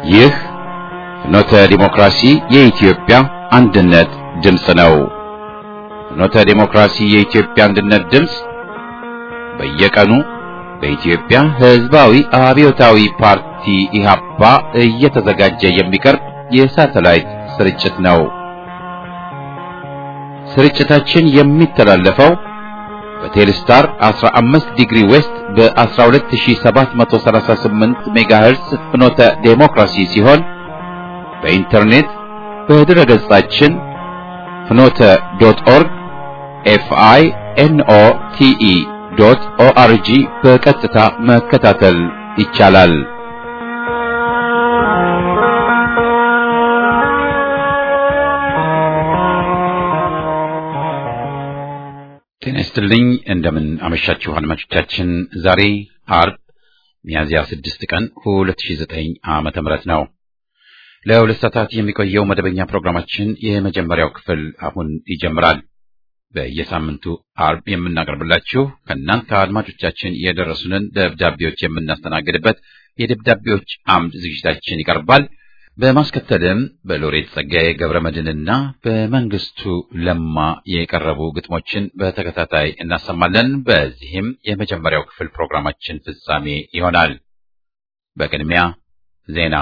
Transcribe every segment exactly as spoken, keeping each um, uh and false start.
ይህ ፍኖተ ዲሞክራሲ የኢትዮጵያ አንድነት ድምፅ ነው። ፍኖተ ዲሞክራሲ የኢትዮጵያ አንድነት ድምፅ በየቀኑ በኢትዮጵያ ሕዝባዊ አብዮታዊ ፓርቲ ኢህአፓ እየተዘጋጀ የሚቀርብ የሳተላይት ስርጭት ነው። ስርጭታችን የሚተላለፈው በቴሌስታር አስራ አምስት ዲግሪ ዌስት በ1ሁለት ሺህ ሰባት መቶ ሰላሳ ስምንት ሜጋሄርስ ፍኖተ ዲሞክራሲ ሲሆን በኢንተርኔት በድረ ገጻችን ፍኖተ ዶት ኦርግ ኤፍ አይ ኤን ኦ ቲ ኢ ዶት ኦ አር ጂ በቀጥታ መከታተል ይቻላል። ጤና ይስጥልኝ። እንደምን አመሻችሁ አድማጮቻችን። ዛሬ ዓርብ ሚያዝያ ስድስት ቀን ሁለት ሺህ ዘጠኝ ዓመተ ምህረት ነው። ለሁለት ሰዓታት የሚቆየው መደበኛ ፕሮግራማችን የመጀመሪያው ክፍል አሁን ይጀምራል። በየሳምንቱ ዓርብ የምናቀርብላችሁ ከእናንተ አድማጮቻችን የደረሱንን ደብዳቤዎች የምናስተናግድበት የደብዳቤዎች አምድ ዝግጅታችን ይቀርባል። በማስከተልም በሎሬት ጸጋዬ ገብረመድህንና በመንግስቱ ለማ የቀረቡ ግጥሞችን በተከታታይ እናሰማለን። በዚህም የመጀመሪያው ክፍል ፕሮግራማችን ፍጻሜ ይሆናል። በቅድሚያ ዜና።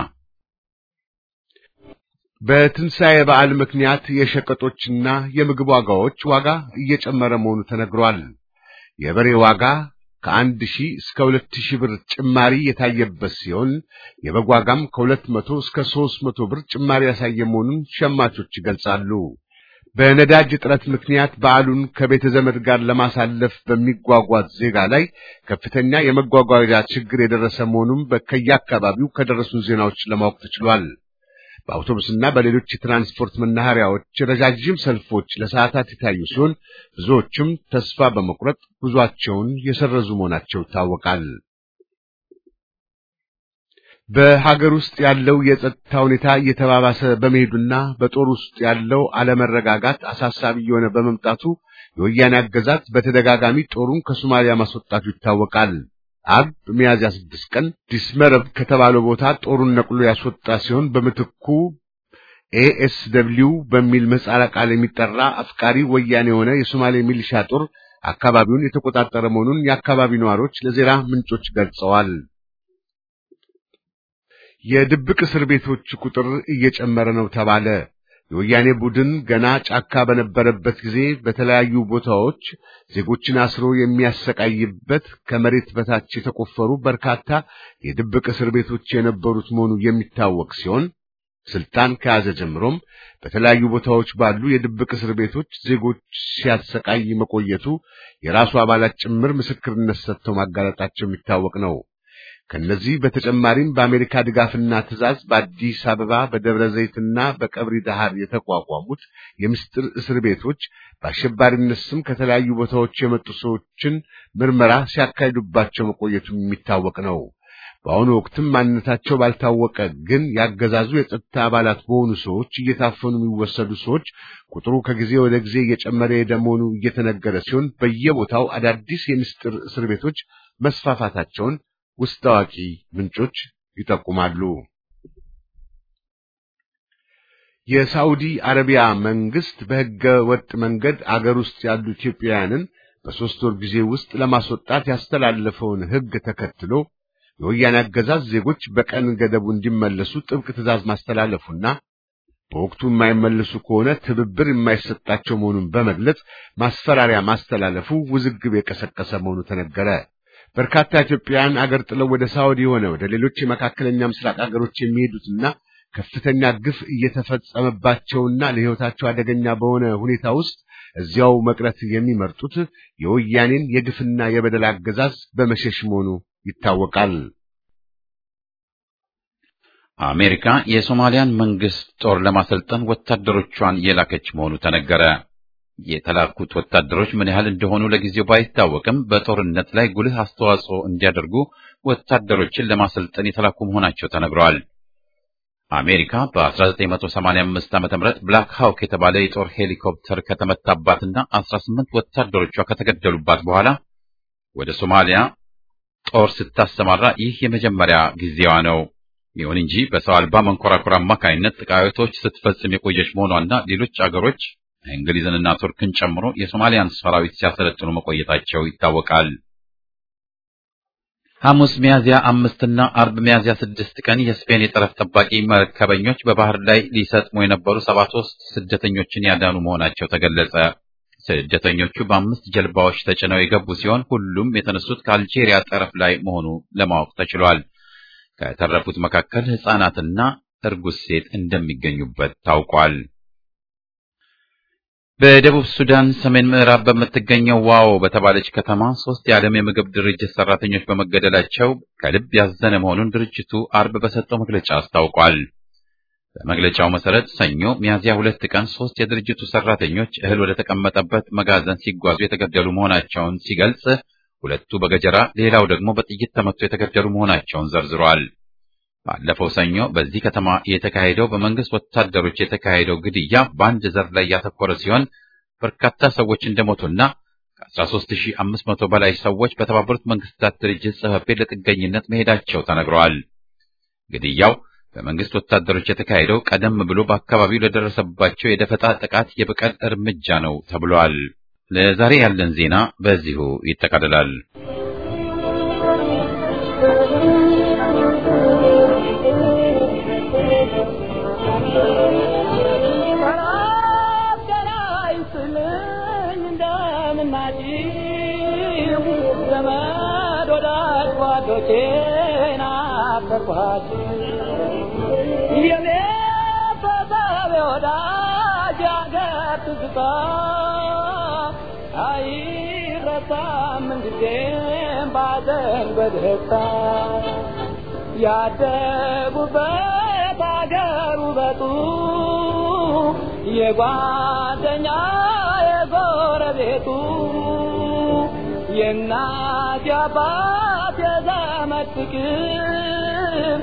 በትንሣኤ በዓል ምክንያት የሸቀጦችና የምግብ ዋጋዎች ዋጋ እየጨመረ መሆኑ ተነግሯል። የበሬ ዋጋ ከአንድ ሺህ እስከ ሁለት ሺህ ብር ጭማሪ የታየበት ሲሆን የበግ ዋጋም ከሁለት መቶ እስከ ሦስት መቶ ብር ጭማሪ ያሳየ መሆኑን ሸማቾች ይገልጻሉ። በነዳጅ እጥረት ምክንያት በዓሉን ከቤተ ዘመድ ጋር ለማሳለፍ በሚጓጓዝ ዜጋ ላይ ከፍተኛ የመጓጓዣ ችግር የደረሰ መሆኑን በከየአካባቢው ከደረሱን ዜናዎች ለማወቅ ተችሏል። በአውቶቡስና በሌሎች የትራንስፖርት መናኸሪያዎች ረጃጅም ሰልፎች ለሰዓታት የታዩ ሲሆን ብዙዎችም ተስፋ በመቁረጥ ጉዟቸውን የሰረዙ መሆናቸው ይታወቃል። በሀገር ውስጥ ያለው የጸጥታ ሁኔታ እየተባባሰ በመሄዱና በጦር ውስጥ ያለው አለመረጋጋት አሳሳቢ የሆነ በመምጣቱ የወያኔ አገዛዝ በተደጋጋሚ ጦሩን ከሶማሊያ ማስወጣቱ ይታወቃል። ዓርብ ሚያዝያ ስድስት ቀን ዲስመረብ ከተባለው ቦታ ጦሩን ነቅሎ ያስወጣ ሲሆን በምትኩ ኤ ኤስ ደብሊው በሚል ምህጻረ ቃል የሚጠራ አፍቃሪ ወያኔ የሆነ የሶማሌ ሚሊሻ ጦር አካባቢውን የተቆጣጠረ መሆኑን የአካባቢው ነዋሪዎች ለዜና ምንጮች ገልጸዋል። የድብቅ እስር ቤቶች ቁጥር እየጨመረ ነው ተባለ። የወያኔ ቡድን ገና ጫካ በነበረበት ጊዜ በተለያዩ ቦታዎች ዜጎችን አስሮ የሚያሰቃይበት ከመሬት በታች የተቆፈሩ በርካታ የድብቅ እስር ቤቶች የነበሩት መሆኑ የሚታወቅ ሲሆን ስልጣን ከያዘ ጀምሮም በተለያዩ ቦታዎች ባሉ የድብቅ እስር ቤቶች ዜጎች ሲያሰቃይ መቆየቱ የራሱ አባላት ጭምር ምስክርነት ሰጥተው ማጋለጣቸው የሚታወቅ ነው። ከነዚህ በተጨማሪም በአሜሪካ ድጋፍና ትዕዛዝ በአዲስ አበባ በደብረ ዘይትና በቀብሪ ዳሃር የተቋቋሙት የምስጢር እስር ቤቶች በአሸባሪነት ስም ከተለያዩ ቦታዎች የመጡ ሰዎችን ምርመራ ሲያካሂዱባቸው መቆየቱ የሚታወቅ ነው። በአሁኑ ወቅትም ማንነታቸው ባልታወቀ ግን ያገዛዙ የጸጥታ አባላት በሆኑ ሰዎች እየታፈኑ የሚወሰዱ ሰዎች ቁጥሩ ከጊዜ ወደ ጊዜ እየጨመረ የሄደ መሆኑ እየተነገረ ሲሆን በየቦታው አዳዲስ የምስጢር እስር ቤቶች መስፋፋታቸውን ውስጥ አዋቂ ምንጮች ይጠቁማሉ። የሳዑዲ አረቢያ መንግስት በሕገ ወጥ መንገድ አገር ውስጥ ያሉ ኢትዮጵያውያንን በሦስት ወር ጊዜ ውስጥ ለማስወጣት ያስተላለፈውን ሕግ ተከትሎ የወያኔ አገዛዝ ዜጎች በቀን ገደቡ እንዲመለሱ ጥብቅ ትዕዛዝ ማስተላለፉና በወቅቱ የማይመለሱ ከሆነ ትብብር የማይሰጣቸው መሆኑን በመግለጽ ማስፈራሪያ ማስተላለፉ ውዝግብ የቀሰቀሰ መሆኑ ተነገረ። በርካታ ኢትዮጵያውያን አገር ጥለው ወደ ሳዑዲ ሆነ ወደ ሌሎች የመካከለኛ ምስራቅ አገሮች የሚሄዱትና ከፍተኛ ግፍ እየተፈጸመባቸውና ለሕይወታቸው አደገኛ በሆነ ሁኔታ ውስጥ እዚያው መቅረት የሚመርጡት የወያኔን የግፍና የበደል አገዛዝ በመሸሽ መሆኑ ይታወቃል። አሜሪካ የሶማሊያን መንግስት ጦር ለማሰልጠን ወታደሮቿን የላከች መሆኑ ተነገረ። የተላኩት ወታደሮች ምን ያህል እንደሆኑ ለጊዜው ባይታወቅም በጦርነት ላይ ጉልህ አስተዋጽኦ እንዲያደርጉ ወታደሮችን ለማሰልጠን የተላኩ መሆናቸው ተነግረዋል። አሜሪካ በ1985 ዓመተ ምህረት ብላክ ሃውክ የተባለ የጦር ሄሊኮፕተር ከተመታባትና አስራ ስምንት ወታደሮቿ ከተገደሉባት በኋላ ወደ ሶማሊያ ጦር ስታሰማራ ይህ የመጀመሪያ ጊዜዋ ነው። ይሁን እንጂ በሰው አልባ መንኮራኩር አማካይነት ጥቃቶች ስትፈጽም የቆየች መሆኗና ሌሎች አገሮች እንግሊዝንና ቱርክን ጨምሮ የሶማሊያን ሰራዊት ሲያሰለጥኑ መቆየታቸው ይታወቃል። ሐሙስ ሚያዝያ አምስት እና አርብ ሚያዝያ ስድስት ቀን የስፔን የጠረፍ ጠባቂ መርከበኞች በባህር ላይ ሊሰጥሙ የነበሩ ሰባ ሦስት ስደተኞችን ያዳኑ መሆናቸው ተገለጸ። ስደተኞቹ በአምስት ጀልባዎች ተጭነው የገቡ ሲሆን ሁሉም የተነሱት ከአልጄሪያ ጠረፍ ላይ መሆኑ ለማወቅ ተችሏል። ከተረፉት መካከል ሕፃናትና እርጉዝ ሴት እንደሚገኙበት ታውቋል። በደቡብ ሱዳን ሰሜን ምዕራብ በምትገኘው ዋው በተባለች ከተማ ሶስት የዓለም የምግብ ድርጅት ሰራተኞች በመገደላቸው ከልብ ያዘነ መሆኑን ድርጅቱ አርብ በሰጠው መግለጫ አስታውቋል። በመግለጫው መሰረት ሰኞ ሚያዝያ ሁለት ቀን ሶስት የድርጅቱ ሰራተኞች እህል ወደ ተቀመጠበት መጋዘን ሲጓዙ የተገደሉ መሆናቸውን ሲገልጽ፣ ሁለቱ በገጀራ ሌላው ደግሞ በጥይት ተመቶ የተገደሉ መሆናቸውን ዘርዝሯል። ባለፈው ሰኞ በዚህ ከተማ የተካሄደው በመንግስት ወታደሮች የተካሄደው ግድያ በአንድ ዘር ላይ ያተኮረ ሲሆን በርካታ ሰዎች እንደሞቱና ከአስራ ሦስት ሺህ አምስት መቶ በላይ ሰዎች በተባበሩት መንግስታት ድርጅት ጽሕፈት ቤት ለጥገኝነት መሄዳቸው ተነግረዋል። ግድያው በመንግስት ወታደሮች የተካሄደው ቀደም ብሎ በአካባቢው ለደረሰባቸው የደፈጣ ጥቃት የበቀል እርምጃ ነው ተብሏል። ለዛሬ ያለን ዜና በዚሁ ይጠቃልላል። ያደጉበት አገር ውበቱ የጓደኛ የጎረቤቱ የእናት የአባት የዘመድ ፍቅር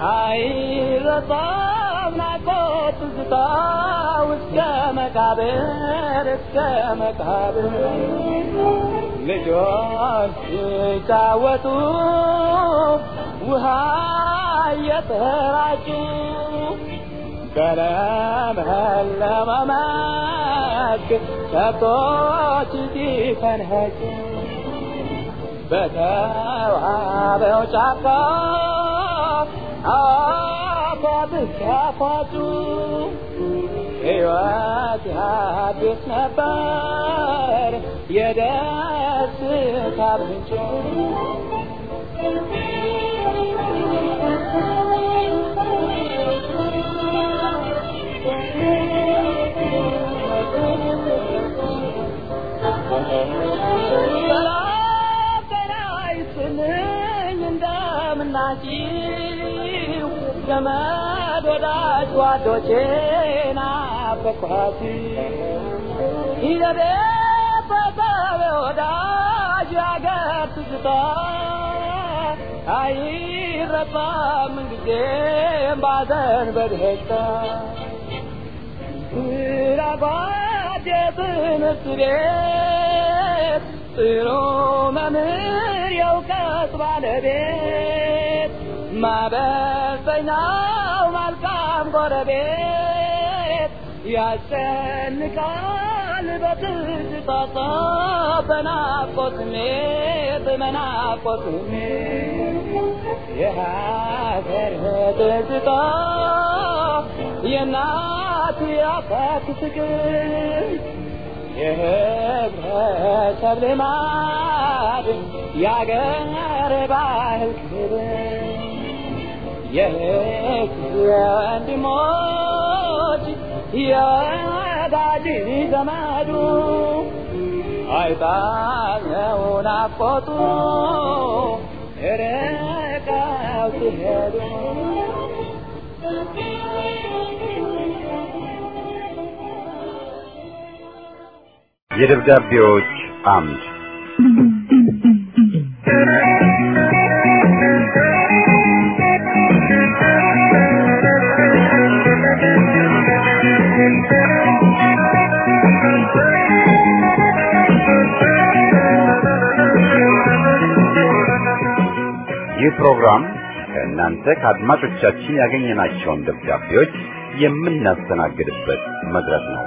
አይረሳም ናፍቆት ትዝታ እስከ መቃብር እስከ መቃብር ልጆች ሲጫወቱ ውሃ እየተራጩ በለመለመ መስክ ከብቶች ሲፈንጩ በተዋበው ጫካ አፏብስ ያፏጩ ሕይወት አዲስ ነበር የደስታ ምንጭ እንደምናችሁ ዘመድ ወዳጅ ጓዶቼ ናፈቅኋት ይዘቤተሰብ ወዳጅ ያገር ትዝታ አይረሳም ጊዜም ባዘን በደስታ ስራጓድ የትምህርት ቤት ጥሩ መምህር የእውቀት ባለቤት ማበሰኛው መልካም ጎረቤት ያስጨንቃል በትዝታ በናፍቆት ስሜት በናፍቆት ስሜት የሀገር ትዝታ የእናት የአባት ፍቅር የህብረተሰብ ልማድ የአገር ባህል ክብር የእህት የወንድሞች የወዳጅ ዘመዱ አይጣለው ናፍቆቱ ርቀው ሲሄዱ የደብዳቤዎች አምድ ይህ ፕሮግራም ከእናት ከእናንተ ከአድማጮቻችን ያገኘናቸውን ደብዳቤዎች የምናስተናግድበት መድረክ ነው።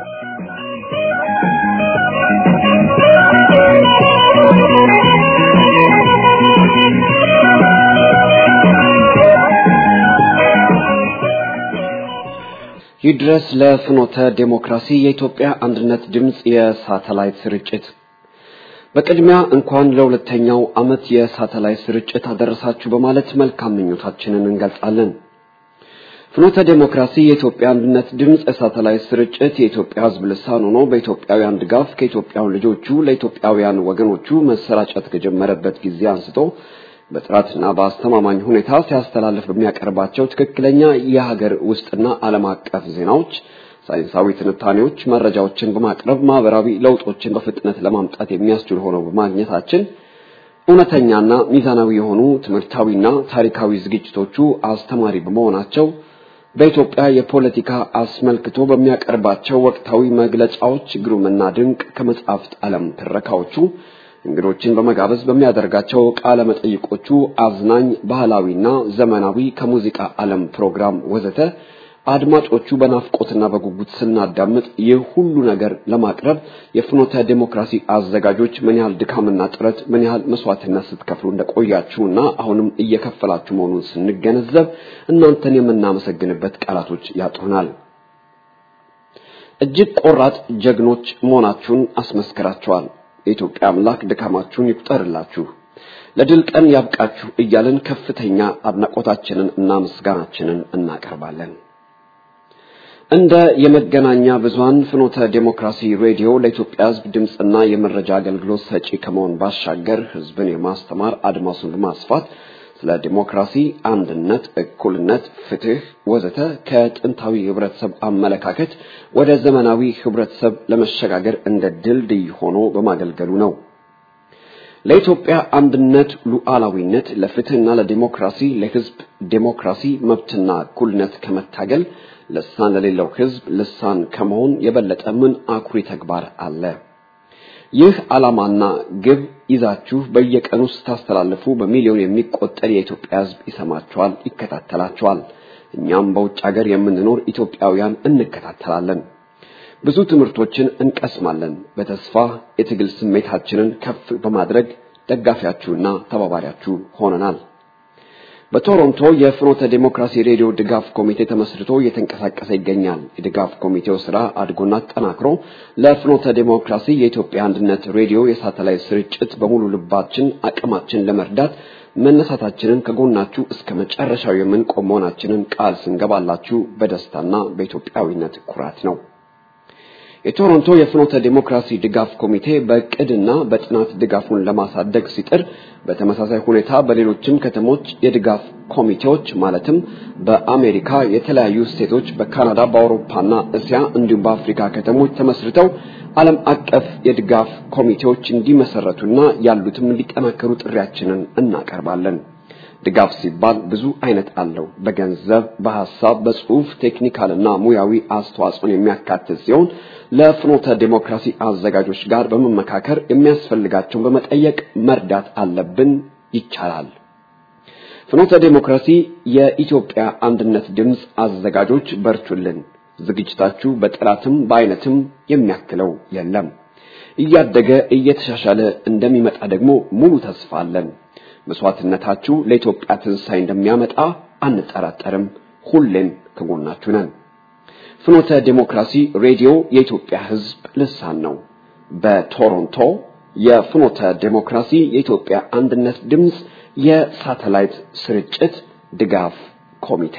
ይድረስ ለፍኖተ ዲሞክራሲ የኢትዮጵያ አንድነት ድምጽ የሳተላይት ስርጭት በቅድሚያ እንኳን ለሁለተኛው ዓመት የሳተላይት ስርጭት አደረሳችሁ በማለት መልካም ምኞታችንን እንገልጻለን። ፍኖተ ዲሞክራሲ የኢትዮጵያ አንድነት ድምጽ የሳተላይት ስርጭት የኢትዮጵያ ሕዝብ ልሳን ሆኖ በኢትዮጵያውያን ድጋፍ ከኢትዮጵያው ልጆቹ ለኢትዮጵያውያን ወገኖቹ መሰራጨት ከጀመረበት ጊዜ አንስቶ በጥራትና በአስተማማኝ ሁኔታ ሲያስተላልፍ በሚያቀርባቸው ትክክለኛ የሀገር ውስጥና ዓለም አቀፍ ዜናዎች፣ ሳይንሳዊ ትንታኔዎች፣ መረጃዎችን በማቅረብ ማህበራዊ ለውጦችን በፍጥነት ለማምጣት የሚያስችል ሆኖ በማግኘታችን እውነተኛና ሚዛናዊ የሆኑ ትምህርታዊና ታሪካዊ ዝግጅቶቹ አስተማሪ በመሆናቸው በኢትዮጵያ የፖለቲካ አስመልክቶ በሚያቀርባቸው ወቅታዊ መግለጫዎች ግሩምና ድንቅ ከመጻሕፍት ዓለም ትረካዎቹ እንግዶችን በመጋበዝ በሚያደርጋቸው ቃለ መጠይቆቹ አዝናኝ ባህላዊና ዘመናዊ ከሙዚቃ ዓለም ፕሮግራም ወዘተ አድማጮቹ በናፍቆትና በጉጉት ስናዳምጥ ይህ ሁሉ ነገር ለማቅረብ የፍኖተ ዲሞክራሲ አዘጋጆች ምን ያህል ድካምና ጥረት ምን ያህል መስዋዕትነት ስትከፍሉ እንደቆያችሁና አሁንም እየከፈላችሁ መሆኑን ስንገነዘብ እናንተን የምናመሰግንበት ቃላቶች ያጥሩናል። እጅግ ቆራጥ ጀግኖች መሆናችሁን አስመስክራችኋል። የኢትዮጵያ አምላክ ድካማችሁን ይቁጠርላችሁ፣ ለድል ቀን ያብቃችሁ እያልን ከፍተኛ አድናቆታችንን እና ምስጋናችንን እናቀርባለን። እንደ የመገናኛ ብዙሃን ፍኖተ ዲሞክራሲ ሬዲዮ ለኢትዮጵያ ሕዝብ ድምጽና የመረጃ አገልግሎት ሰጪ ከመሆን ባሻገር ሕዝብን የማስተማር አድማሱን በማስፋት ስለ ዲሞክራሲ፣ አንድነት፣ እኩልነት፣ ፍትህ ወዘተ ከጥንታዊ ህብረተሰብ አመለካከት ወደ ዘመናዊ ህብረተሰብ ለመሸጋገር እንደ ድልድይ ሆኖ በማገልገሉ ነው። ለኢትዮጵያ አንድነት፣ ሉዓላዊነት፣ ለፍትህና ለዲሞክራሲ ለህዝብ ዲሞክራሲ መብትና እኩልነት ከመታገል ልሳን ለሌለው ህዝብ ልሳን ከመሆን የበለጠ ምን አኩሪ ተግባር አለ? ይህ ዓላማና ግብ ይዛችሁ በየቀኑ ስታስተላልፉ በሚሊዮን የሚቆጠር የኢትዮጵያ ህዝብ ይሰማችኋል፣ ይከታተላችኋል። እኛም በውጭ ሀገር የምንኖር ኢትዮጵያውያን እንከታተላለን። ብዙ ትምህርቶችን እንቀስማለን። በተስፋ የትግል ስሜታችንን ከፍ በማድረግ ደጋፊያችሁና ተባባሪያችሁ ሆነናል። በቶሮንቶ የፍኖተ ዲሞክራሲ ሬዲዮ ድጋፍ ኮሚቴ ተመስርቶ እየተንቀሳቀሰ ይገኛል። የድጋፍ ኮሚቴው ስራ አድጎና ተጠናክሮ ለፍኖተ ዲሞክራሲ የኢትዮጵያ አንድነት ሬዲዮ የሳተላይት ስርጭት በሙሉ ልባችን አቅማችን ለመርዳት መነሳታችንን ከጎናችሁ እስከ መጨረሻው የምንቆም መሆናችንን ቃል ስንገባላችሁ በደስታና በኢትዮጵያዊነት ኩራት ነው። የቶሮንቶ የፍኖተ ዲሞክራሲ ድጋፍ ኮሚቴ በቅድና በጥናት ድጋፉን ለማሳደግ ሲጥር በተመሳሳይ ሁኔታ በሌሎችም ከተሞች የድጋፍ ኮሚቴዎች ማለትም በአሜሪካ የተለያዩ ስቴቶች፣ በካናዳ፣ በአውሮፓና እስያ እንዲሁም በአፍሪካ ከተሞች ተመስርተው ዓለም አቀፍ የድጋፍ ኮሚቴዎች እንዲመሰረቱና ያሉትም እንዲጠናከሩ ጥሪያችንን እናቀርባለን። ድጋፍ ሲባል ብዙ አይነት አለው። በገንዘብ፣ በሐሳብ፣ በጽሁፍ፣ ቴክኒካልና ሙያዊ አስተዋጽኦን የሚያካትት ሲሆን ለፍኖተ ዲሞክራሲ አዘጋጆች ጋር በመመካከር የሚያስፈልጋቸውን በመጠየቅ መርዳት አለብን፣ ይቻላል። ፍኖተ ዲሞክራሲ የኢትዮጵያ አንድነት ድምጽ አዘጋጆች በርቱልን። ዝግጅታችሁ በጥራትም በአይነትም የሚያክለው የለም። እያደገ እየተሻሻለ እንደሚመጣ ደግሞ ሙሉ ተስፋ አለን። መስዋዕትነታችሁ ለኢትዮጵያ ትንሳኤ እንደሚያመጣ አንጠራጠርም። ሁሌም ከጎናችሁ ነን። ፍኖተ ዲሞክራሲ ሬዲዮ የኢትዮጵያ ሕዝብ ልሳን ነው። በቶሮንቶ የፍኖተ ዲሞክራሲ የኢትዮጵያ አንድነት ድምጽ የሳተላይት ስርጭት ድጋፍ ኮሚቴ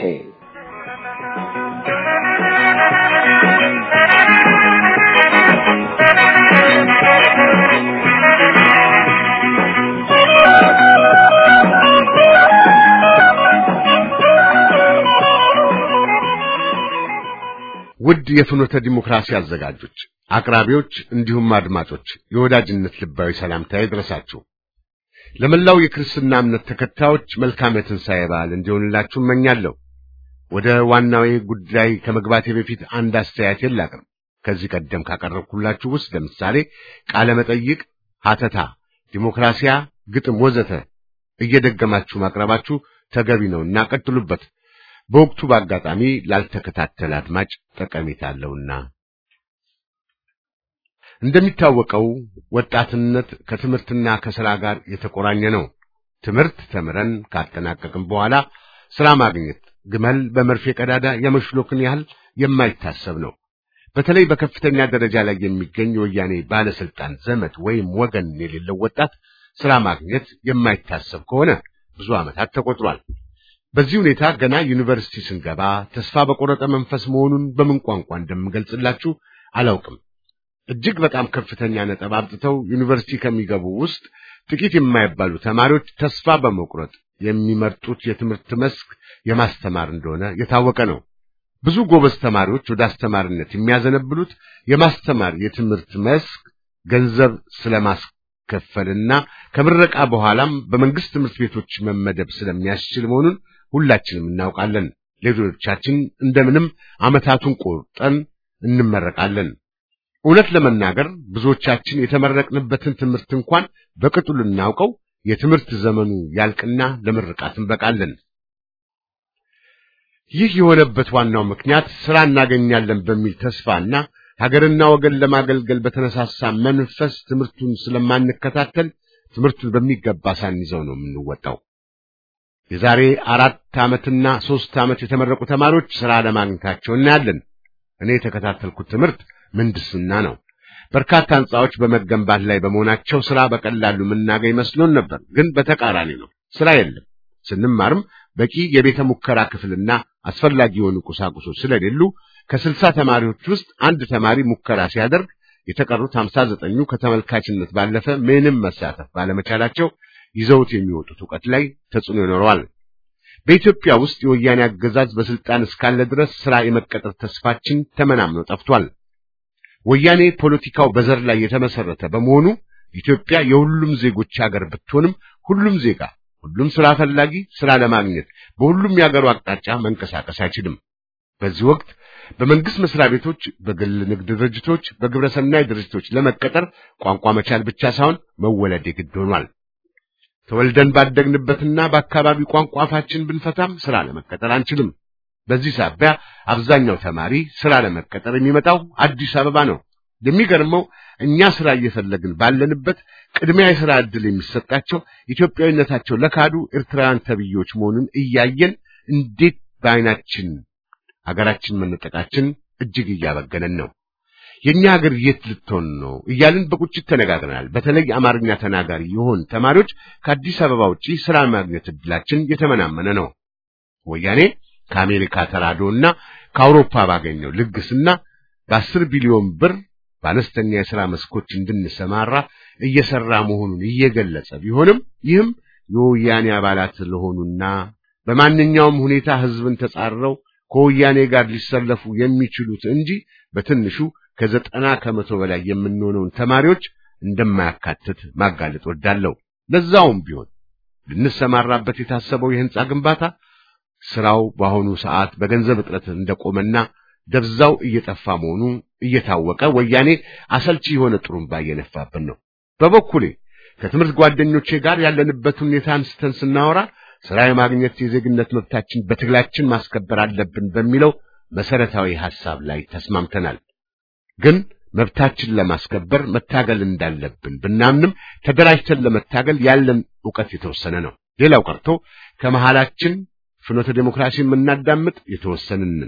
ውድ የፍኖተ ዲሞክራሲ አዘጋጆች፣ አቅራቢዎች እንዲሁም አድማጮች የወዳጅነት ልባዊ ሰላምታ ይድረሳችሁ። ለመላው የክርስትና እምነት ተከታዮች መልካም የትንሣኤ በዓል እንዲሆንላችሁ እመኛለሁ። ወደ ዋናው ጉዳይ ከመግባቴ በፊት አንድ አስተያየት ላቅርብ። ከዚህ ቀደም ካቀረብኩላችሁ ውስጥ ለምሳሌ ቃለ መጠይቅ፣ ሀተታ፣ ዲሞክራሲያ፣ ግጥም ወዘተ እየደገማችሁ ማቅረባችሁ ተገቢ ነውና ቀጥሉበት። በወቅቱ በአጋጣሚ ላልተከታተለ አድማጭ ጠቀሜታ አለውና። እንደሚታወቀው ወጣትነት ከትምህርትና ከሥራ ጋር የተቆራኘ ነው። ትምህርት ተምረን ካጠናቀቅን በኋላ ሥራ ማግኘት ግመል በመርፌ ቀዳዳ የመሽሎክን ያህል የማይታሰብ ነው። በተለይ በከፍተኛ ደረጃ ላይ የሚገኝ ወያኔ ባለስልጣን ዘመድ ወይም ወገን የሌለው ወጣት ሥራ ማግኘት የማይታሰብ ከሆነ ብዙ ዓመታት ተቆጥሯል። በዚህ ሁኔታ ገና ዩኒቨርሲቲ ስንገባ ተስፋ በቆረጠ መንፈስ መሆኑን በምን ቋንቋ እንደምገልጽላችሁ አላውቅም። እጅግ በጣም ከፍተኛ ነጥብ አምጥተው ዩኒቨርሲቲ ከሚገቡ ውስጥ ጥቂት የማይባሉ ተማሪዎች ተስፋ በመቁረጥ የሚመርጡት የትምህርት መስክ የማስተማር እንደሆነ የታወቀ ነው። ብዙ ጎበዝ ተማሪዎች ወደ አስተማሪነት የሚያዘነብሉት የማስተማር የትምህርት መስክ ገንዘብ ስለማስከፈልና ከምረቃ በኋላም በመንግስት ትምህርት ቤቶች መመደብ ስለሚያስችል መሆኑን ሁላችንም እናውቃለን። ሌሎቻችን እንደምንም ዓመታቱን ቆርጠን እንመረቃለን። እውነት ለመናገር ብዙዎቻችን የተመረቅንበትን ትምህርት እንኳን በቅጡ ልናውቀው የትምህርት ዘመኑ ያልቅና ለምርቃት እንበቃለን። ይህ የሆነበት ዋናው ምክንያት ሥራ እናገኛለን በሚል ተስፋና ሀገርና ወገን ለማገልገል በተነሳሳ መንፈስ ትምህርቱን ስለማንከታተል ትምህርቱን በሚገባ ሳንይዘው ነው የምንወጣው። የዛሬ አራት ዓመትና ሦስት ዓመት የተመረቁ ተማሪዎች ሥራ ለማግኘታቸው እናያለን። እኔ የተከታተልኩት ትምህርት ምህንድስና ነው። በርካታ ሕንጻዎች በመገንባት ላይ በመሆናቸው ሥራ በቀላሉ የምናገኝ መስሎን ነበር። ግን በተቃራኒ ነው። ሥራ የለም። ስንማርም በቂ የቤተ ሙከራ ክፍልና አስፈላጊ የሆኑ ቁሳቁሶች ስለሌሉ ከስልሳ ተማሪዎች ውስጥ አንድ ተማሪ ሙከራ ሲያደርግ የተቀሩት ሃምሳ ዘጠኙ ከተመልካችነት ባለፈ ምንም መሳተፍ ባለመቻላቸው ይዘውት የሚወጡት ዕውቀት ላይ ተጽዕኖ ይኖረዋል። በኢትዮጵያ ውስጥ የወያኔ አገዛዝ በስልጣን እስካለ ድረስ ሥራ የመቀጠር ተስፋችን ተመናምኖ ጠፍቷል። ወያኔ ፖለቲካው በዘር ላይ የተመሰረተ በመሆኑ ኢትዮጵያ የሁሉም ዜጎች ሀገር ብትሆንም ሁሉም ዜጋ ሁሉም ሥራ ፈላጊ ሥራ ለማግኘት በሁሉም የሀገሩ አቅጣጫ መንቀሳቀስ አይችልም። በዚህ ወቅት በመንግስት መስሪያ ቤቶች፣ በግል ንግድ ድርጅቶች፣ በግብረሰናይ ድርጅቶች ለመቀጠር ቋንቋ መቻል ብቻ ሳይሆን መወለድ የግድ ሆኗል። ተወልደን ባደግንበትና በአካባቢው ቋንቋ አፋችን ብንፈታም ሥራ ለመቀጠር አንችልም። በዚህ ሳቢያ አብዛኛው ተማሪ ሥራ ለመቀጠር የሚመጣው አዲስ አበባ ነው። የሚገርመው እኛ ሥራ እየፈለግን ባለንበት ቅድሚያ የሥራ ዕድል የሚሰጣቸው ኢትዮጵያዊነታቸው ለካዱ ኤርትራውያን ተብዮች መሆኑን እያየን እንዴት በዓይናችን ሀገራችን መነጠቃችን እጅግ እያበገነን ነው። የኛ ሀገር የት ልትሆን ነው እያልን በቁጭት ተነጋግረናል። በተለይ አማርኛ ተናጋሪ የሆኑ ተማሪዎች ከአዲስ አበባ ውጪ ሥራ ማግኘት ዕድላችን የተመናመነ ነው። ወያኔ ከአሜሪካ ተራዶና ከአውሮፓ ባገኘው ልግስና በአስር ቢሊዮን ብር በአነስተኛ የሥራ መስኮች እንድንሰማራ እየሰራ መሆኑን እየገለጸ ቢሆንም ይህም የወያኔ አባላት ለሆኑና በማንኛውም ሁኔታ ሕዝብን ተጻረው ከወያኔ ጋር ሊሰለፉ የሚችሉት እንጂ በትንሹ ከዘጠና ከመቶ በላይ የምንሆነውን ተማሪዎች እንደማያካትት ማጋለጥ ወዳለው። ለዛውም ቢሆን ልንሰማራበት የታሰበው የሕንጻ ግንባታ ስራው በአሁኑ ሰዓት በገንዘብ እጥረት እንደቆመና ደብዛው እየጠፋ መሆኑ እየታወቀ ወያኔ አሰልቺ የሆነ ጥሩምባ እየነፋብን ነው። በበኩሌ ከትምህርት ጓደኞቼ ጋር ያለንበት ሁኔታ አንስተን ስናወራ ሥራ የማግኘት የዜግነት መብታችን በትግላችን ማስከበር አለብን በሚለው መሰረታዊ ሐሳብ ላይ ተስማምተናል። ግን መብታችን ለማስከበር መታገል እንዳለብን ብናምንም ተደራጅተን ለመታገል ያለን ዕውቀት የተወሰነ ነው። ሌላው ቀርቶ ከመሃላችን ፍኖተ ዲሞክራሲ የምናዳምጥ የተወሰንን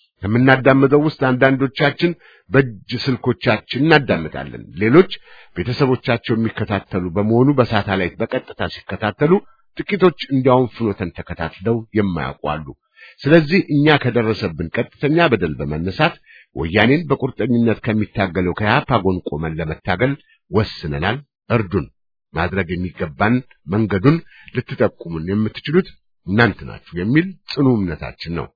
ከምናዳምጠው ውስጥ አንዳንዶቻችን በእጅ ስልኮቻችን እናዳምጣለን። ሌሎች ቤተሰቦቻቸው የሚከታተሉ በመሆኑ በሳተላይት በቀጥታ ሲከታተሉ፣ ጥቂቶች እንዲያውም ፍኖተን ተከታትለው የማያውቁ አሉ። ስለዚህ እኛ ከደረሰብን ቀጥተኛ በደል በመነሳት ወያኔን በቁርጠኝነት ከሚታገለው ከያፓ ጎን ቆመን ለመታገል ወስነናል። እርዱን። ማድረግ የሚገባን መንገዱን ልትጠቁሙን የምትችሉት እናንተ ናችሁ የሚል ጽኑ እምነታችን ነው።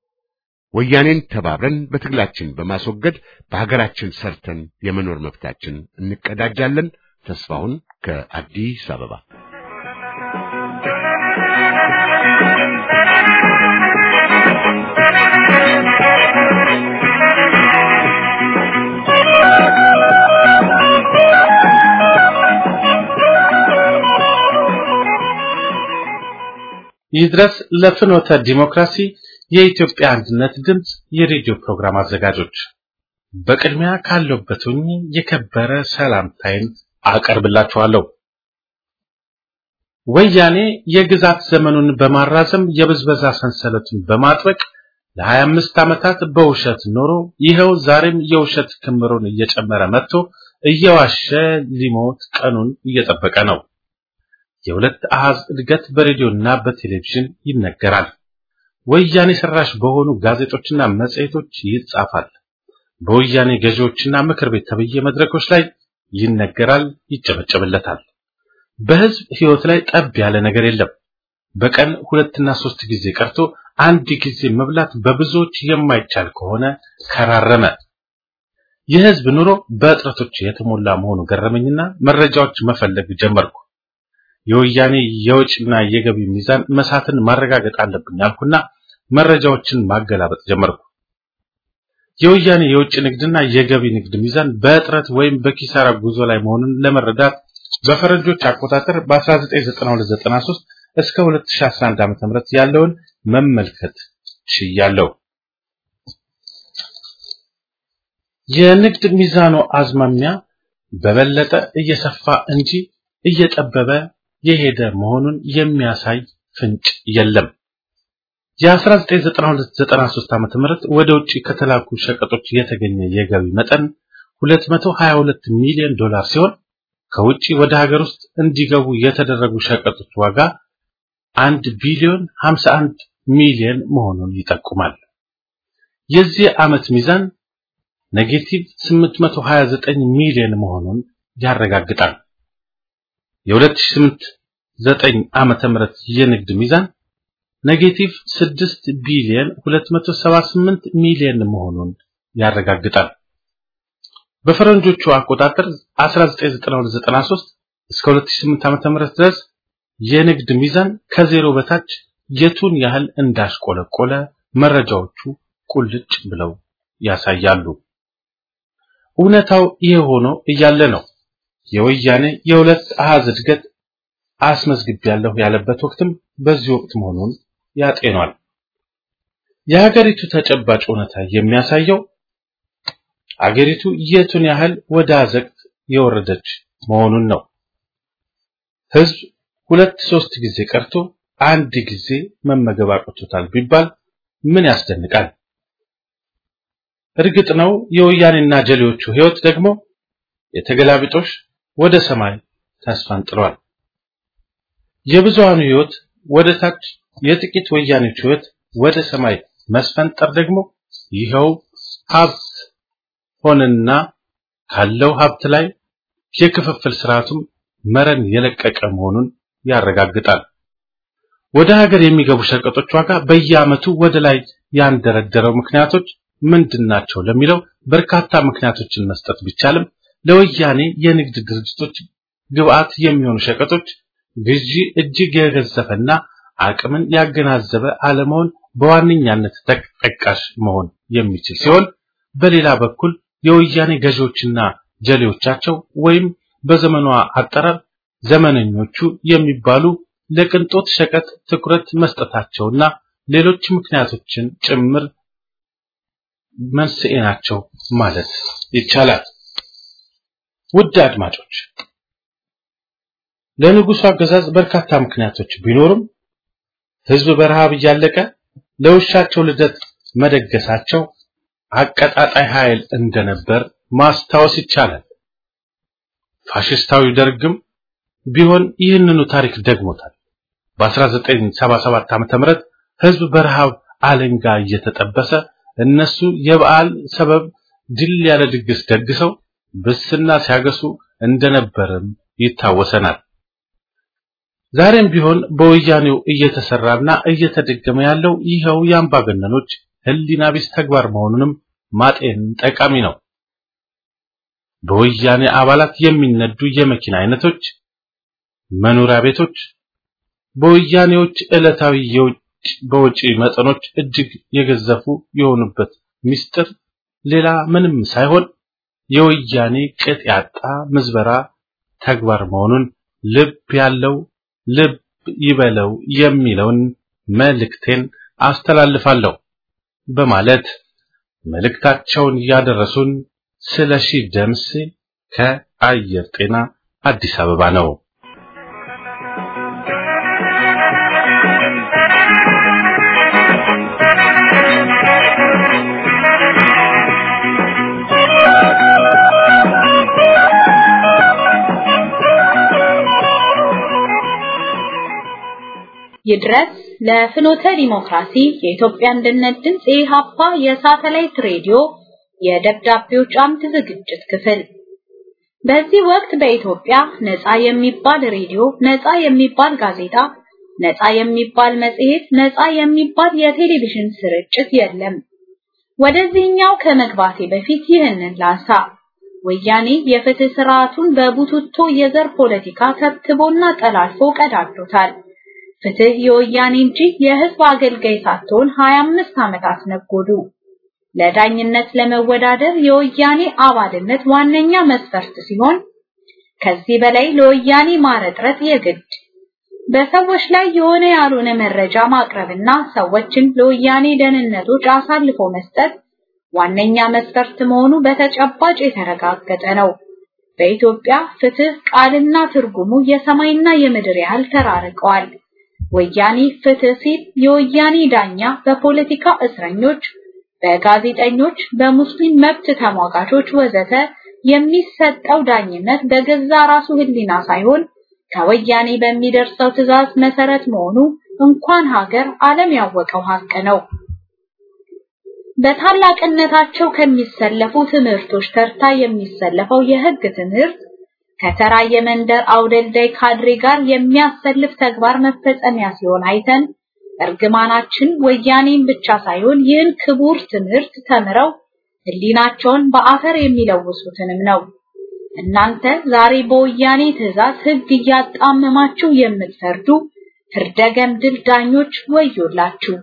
ወያኔን ተባብረን በትግላችን በማስወገድ በሀገራችን ሰርተን የመኖር መብታችን እንቀዳጃለን። ተስፋውን ከአዲስ አበባ። ይድረስ ለፍኖተ ዲሞክራሲ የኢትዮጵያ አንድነት ድምጽ የሬዲዮ ፕሮግራም አዘጋጆች በቅድሚያ ካለበት ሆኜ የከበረ ሰላምታዬን አቀርብላችኋለሁ። ወያኔ የግዛት ዘመኑን በማራዘም የብዝበዛ ሰንሰለቱን በማጥበቅ ለሀያ አምስት ዓመታት በውሸት ኖሮ ይሄው ዛሬም የውሸት ክምሩን እየጨመረ መጥቶ እየዋሸ ሊሞት ቀኑን እየጠበቀ ነው። የሁለት አሃዝ እድገት በሬዲዮና በቴሌቪዥን ይነገራል። ወያኔ ሰራሽ በሆኑ ጋዜጦችና መጽሔቶች ይጻፋል። በወያኔ ገዢዎችና ምክር ቤት ተብዬ መድረኮች ላይ ይነገራል፣ ይጨበጨብለታል። በህዝብ ህይወት ላይ ጠብ ያለ ነገር የለም። በቀን ሁለትና ሶስት ጊዜ ቀርቶ አንድ ጊዜ መብላት በብዙዎች የማይቻል ከሆነ ከራረመ። የህዝብ ኑሮ በእጥረቶች የተሞላ መሆኑ ገረመኝና መረጃዎች መፈለግ ጀመርኩ። የወያኔ የውጭና የገቢ ሚዛን መሳትን ማረጋገጥ አለብኝ አልኩና መረጃዎችን ማገላበጥ ጀመርኩ። የወያኔ የውጭ ንግድና የገቢ ንግድ ሚዛን በእጥረት ወይም በኪሳራ ጉዞ ላይ መሆኑን ለመረዳት በፈረንጆች አቆጣጠር በ1992 ዘጠና ሶስት እስከ ሁለት ሺህ አስራ አንድ ዓመተ ምህረት ያለውን መመልከት ችያለሁ። የንግድ ሚዛኑ አዝማሚያ በበለጠ እየሰፋ እንጂ እየጠበበ የሄደ መሆኑን የሚያሳይ ፍንጭ የለም። የ1992 ዘጠና ሶስት ዓመተ ምህረት ወደ ውጪ ከተላኩ ሸቀጦች የተገኘ የገቢ መጠን ሁለት መቶ ሀያ ሁለት ሚሊዮን ዶላር ሲሆን ከውጪ ወደ ሀገር ውስጥ እንዲገቡ የተደረጉ ሸቀጦች ዋጋ አንድ ቢሊዮን ሃምሳ አንድ ሚሊዮን መሆኑን ይጠቁማል። የዚህ ዓመት ሚዛን ኔጌቲቭ ስምንት መቶ ሀያ ዘጠኝ ሚሊዮን መሆኑን ያረጋግጣል። የሁለት ሺህ ስምንት ዘጠኝ ዓመተ ምህረት የንግድ ሚዛን ኔጌቲቭ ስድስት ቢሊዮን ሁለት መቶ ሰባ ስምንት ሚሊዮን መሆኑን ያረጋግጣል። በፈረንጆቹ አቆጣጠር አስራ ዘጠኝ ዘጠና ሁለት ዘጠና ሶስት እስከ ሁለት ሺህ ስምንት ዓመተ ምህረት ድረስ የንግድ ሚዛን ከዜሮ በታች የቱን ያህል እንዳሽቆለቆለ መረጃዎቹ ቁልጭ ብለው ያሳያሉ። እውነታው ይሄ ሆኖ እያለ ነው የወያኔ የሁለት አሃዝ እድገት አስመዝግቤያለሁ ያለበት ወቅትም በዚህ ወቅት መሆኑን ያጤኗል። የሀገሪቱ ተጨባጭ እውነታ የሚያሳየው አገሪቱ የቱን ያህል ወደ አዘቅት የወረደች መሆኑን ነው። ህዝብ ሁለት ሶስት ጊዜ ቀርቶ አንድ ጊዜ መመገብ አቅቶታል ቢባል ምን ያስደንቃል? እርግጥ ነው የወያኔና ጀሌዎቹ ህይወት ደግሞ የተገላቢጦሽ ወደ ሰማይ ተስፋንጥሯል። የብዙሃኑ ህይወት ወደ ታች፣ የጥቂት ወያኔዎች ህይወት ወደ ሰማይ መስፈንጠር ደግሞ ይኸው ሀብት ሆነና ካለው ሀብት ላይ የክፍፍል ስርዓቱም መረን የለቀቀ መሆኑን ያረጋግጣል። ወደ ሀገር የሚገቡ ሸቀጦች ዋጋ በየዓመቱ ወደ ላይ ያንደረደረው ምክንያቶች ምንድናቸው ለሚለው በርካታ ምክንያቶችን መስጠት ቢቻልም ለወያኔ የንግድ ድርጅቶች ግብአት የሚሆኑ ሸቀጦች ግዢ እጅግ የገዘፈና አቅምን ያገናዘበ አለመሆን በዋነኛነት ተጠቃሽ መሆን የሚችል ሲሆን፣ በሌላ በኩል የወያኔ ገዢዎችና ጀሌዎቻቸው ወይም በዘመኗ አጠራር ዘመነኞቹ የሚባሉ ለቅንጦት ሸቀጥ ትኩረት መስጠታቸውና ሌሎች ምክንያቶችን ጭምር መንስኤ ናቸው ማለት ይቻላል። ውድ አድማጮች፣ ለንጉሱ አገዛዝ በርካታ ምክንያቶች ቢኖሩም ህዝብ በረሃብ እያለቀ ለውሻቸው ልደት መደገሳቸው አቀጣጣይ ኃይል እንደነበር ማስታወስ ይቻላል። ፋሽስታዊ ደርግም ቢሆን ይህንኑ ታሪክ ደግሞታል። በ1977 ዓመተ ምህረት ህዝብ በረሃብ አለንጋ እየተጠበሰ እነሱ የበዓል ሰበብ ድል ያለ ድግስ ደግሰው ብስና ሲያገሱ እንደነበርም ይታወሰናል። ዛሬም ቢሆን በወያኔው እየተሰራና እየተደገመ ያለው ይሄው የአምባገነኖች ህሊና ቢስ ተግባር መሆኑንም ማጤን ጠቃሚ ነው። በወያኔ አባላት የሚነዱ የመኪና አይነቶች፣ መኖሪያ ቤቶች በወያኔዎች ዕለታዊ የውጭ በውጪ መጠኖች እጅግ የገዘፉ የሆኑበት ሚስጥር ሌላ ምንም ሳይሆን የወያኔ ቅጥ ያጣ ምዝበራ ተግባር መሆኑን ልብ ያለው ልብ ይበለው የሚለውን መልእክቴን አስተላልፋለሁ በማለት መልእክታቸውን ያደረሱን ስለሺ ደምሴ ከአየር ጤና አዲስ አበባ ነው። ይድረስ ለፍኖተ ዲሞክራሲ የኢትዮጵያ አንድነት ድምጽ ኢሃፓ የሳተላይት ሬዲዮ የደብዳቤዎች አምድ ዝግጅት ክፍል። በዚህ ወቅት በኢትዮጵያ ነፃ የሚባል ሬዲዮ፣ ነፃ የሚባል ጋዜጣ፣ ነፃ የሚባል መጽሔት፣ ነፃ የሚባል የቴሌቪዥን ስርጭት የለም። ወደዚህኛው ከመግባቴ በፊት ይህንን ላንሳ። ወያኔ የፍትህ ስርዓቱን በቡትቶ የዘር ፖለቲካ ተብትቦና ጠላልፎ ቀዳዶታል። ፍትህ የወያኔ እንጂ የህዝብ አገልጋይ ሳትሆን ሀያ አምስት ዓመታት ነጎዱ። ለዳኝነት ለመወዳደር የወያኔ አባልነት ዋነኛ መስፈርት ሲሆን ከዚህ በላይ ለወያኔ ማረጥረት የግድ በሰዎች ላይ የሆነ ያልሆነ መረጃ ማቅረብና ሰዎችን ለወያኔ ደህንነቶች አሳልፎ መስጠት ዋነኛ መስፈርት መሆኑ በተጨባጭ የተረጋገጠ ነው። በኢትዮጵያ ፍትህ ቃልና ትርጉሙ የሰማይና የምድር ያህል ተራርቀዋል። ወያኔ ፍትህ ሲል የወያኔ ዳኛ በፖለቲካ እስረኞች፣ በጋዜጠኞች፣ በሙስሊም መብት ተሟጋቾች ወዘተ የሚሰጠው ዳኝነት በገዛ ራሱ ህሊና ሳይሆን ከወያኔ በሚደርሰው ትዕዛዝ መሰረት መሆኑ እንኳን ሀገር ዓለም ያወቀው ሀቅ ነው። በታላቅነታቸው ከሚሰለፉ ትምህርቶች ተርታ የሚሰለፈው የህግ ትምህርት ከተራ የመንደር አውደልዳይ ካድሬ ጋር የሚያሰልፍ ተግባር መፈጸሚያ ሲሆን አይተን እርግማናችን ወያኔን ብቻ ሳይሆን ይህን ክቡር ትምህርት ተምረው ህሊናቸውን በአፈር የሚለውሱትንም ነው። እናንተ ዛሬ በወያኔ ትዕዛዝ ህግ እያጣመማችሁ የምትፈርዱ ፍርደ ገምድል ዳኞች ወዮላችሁ።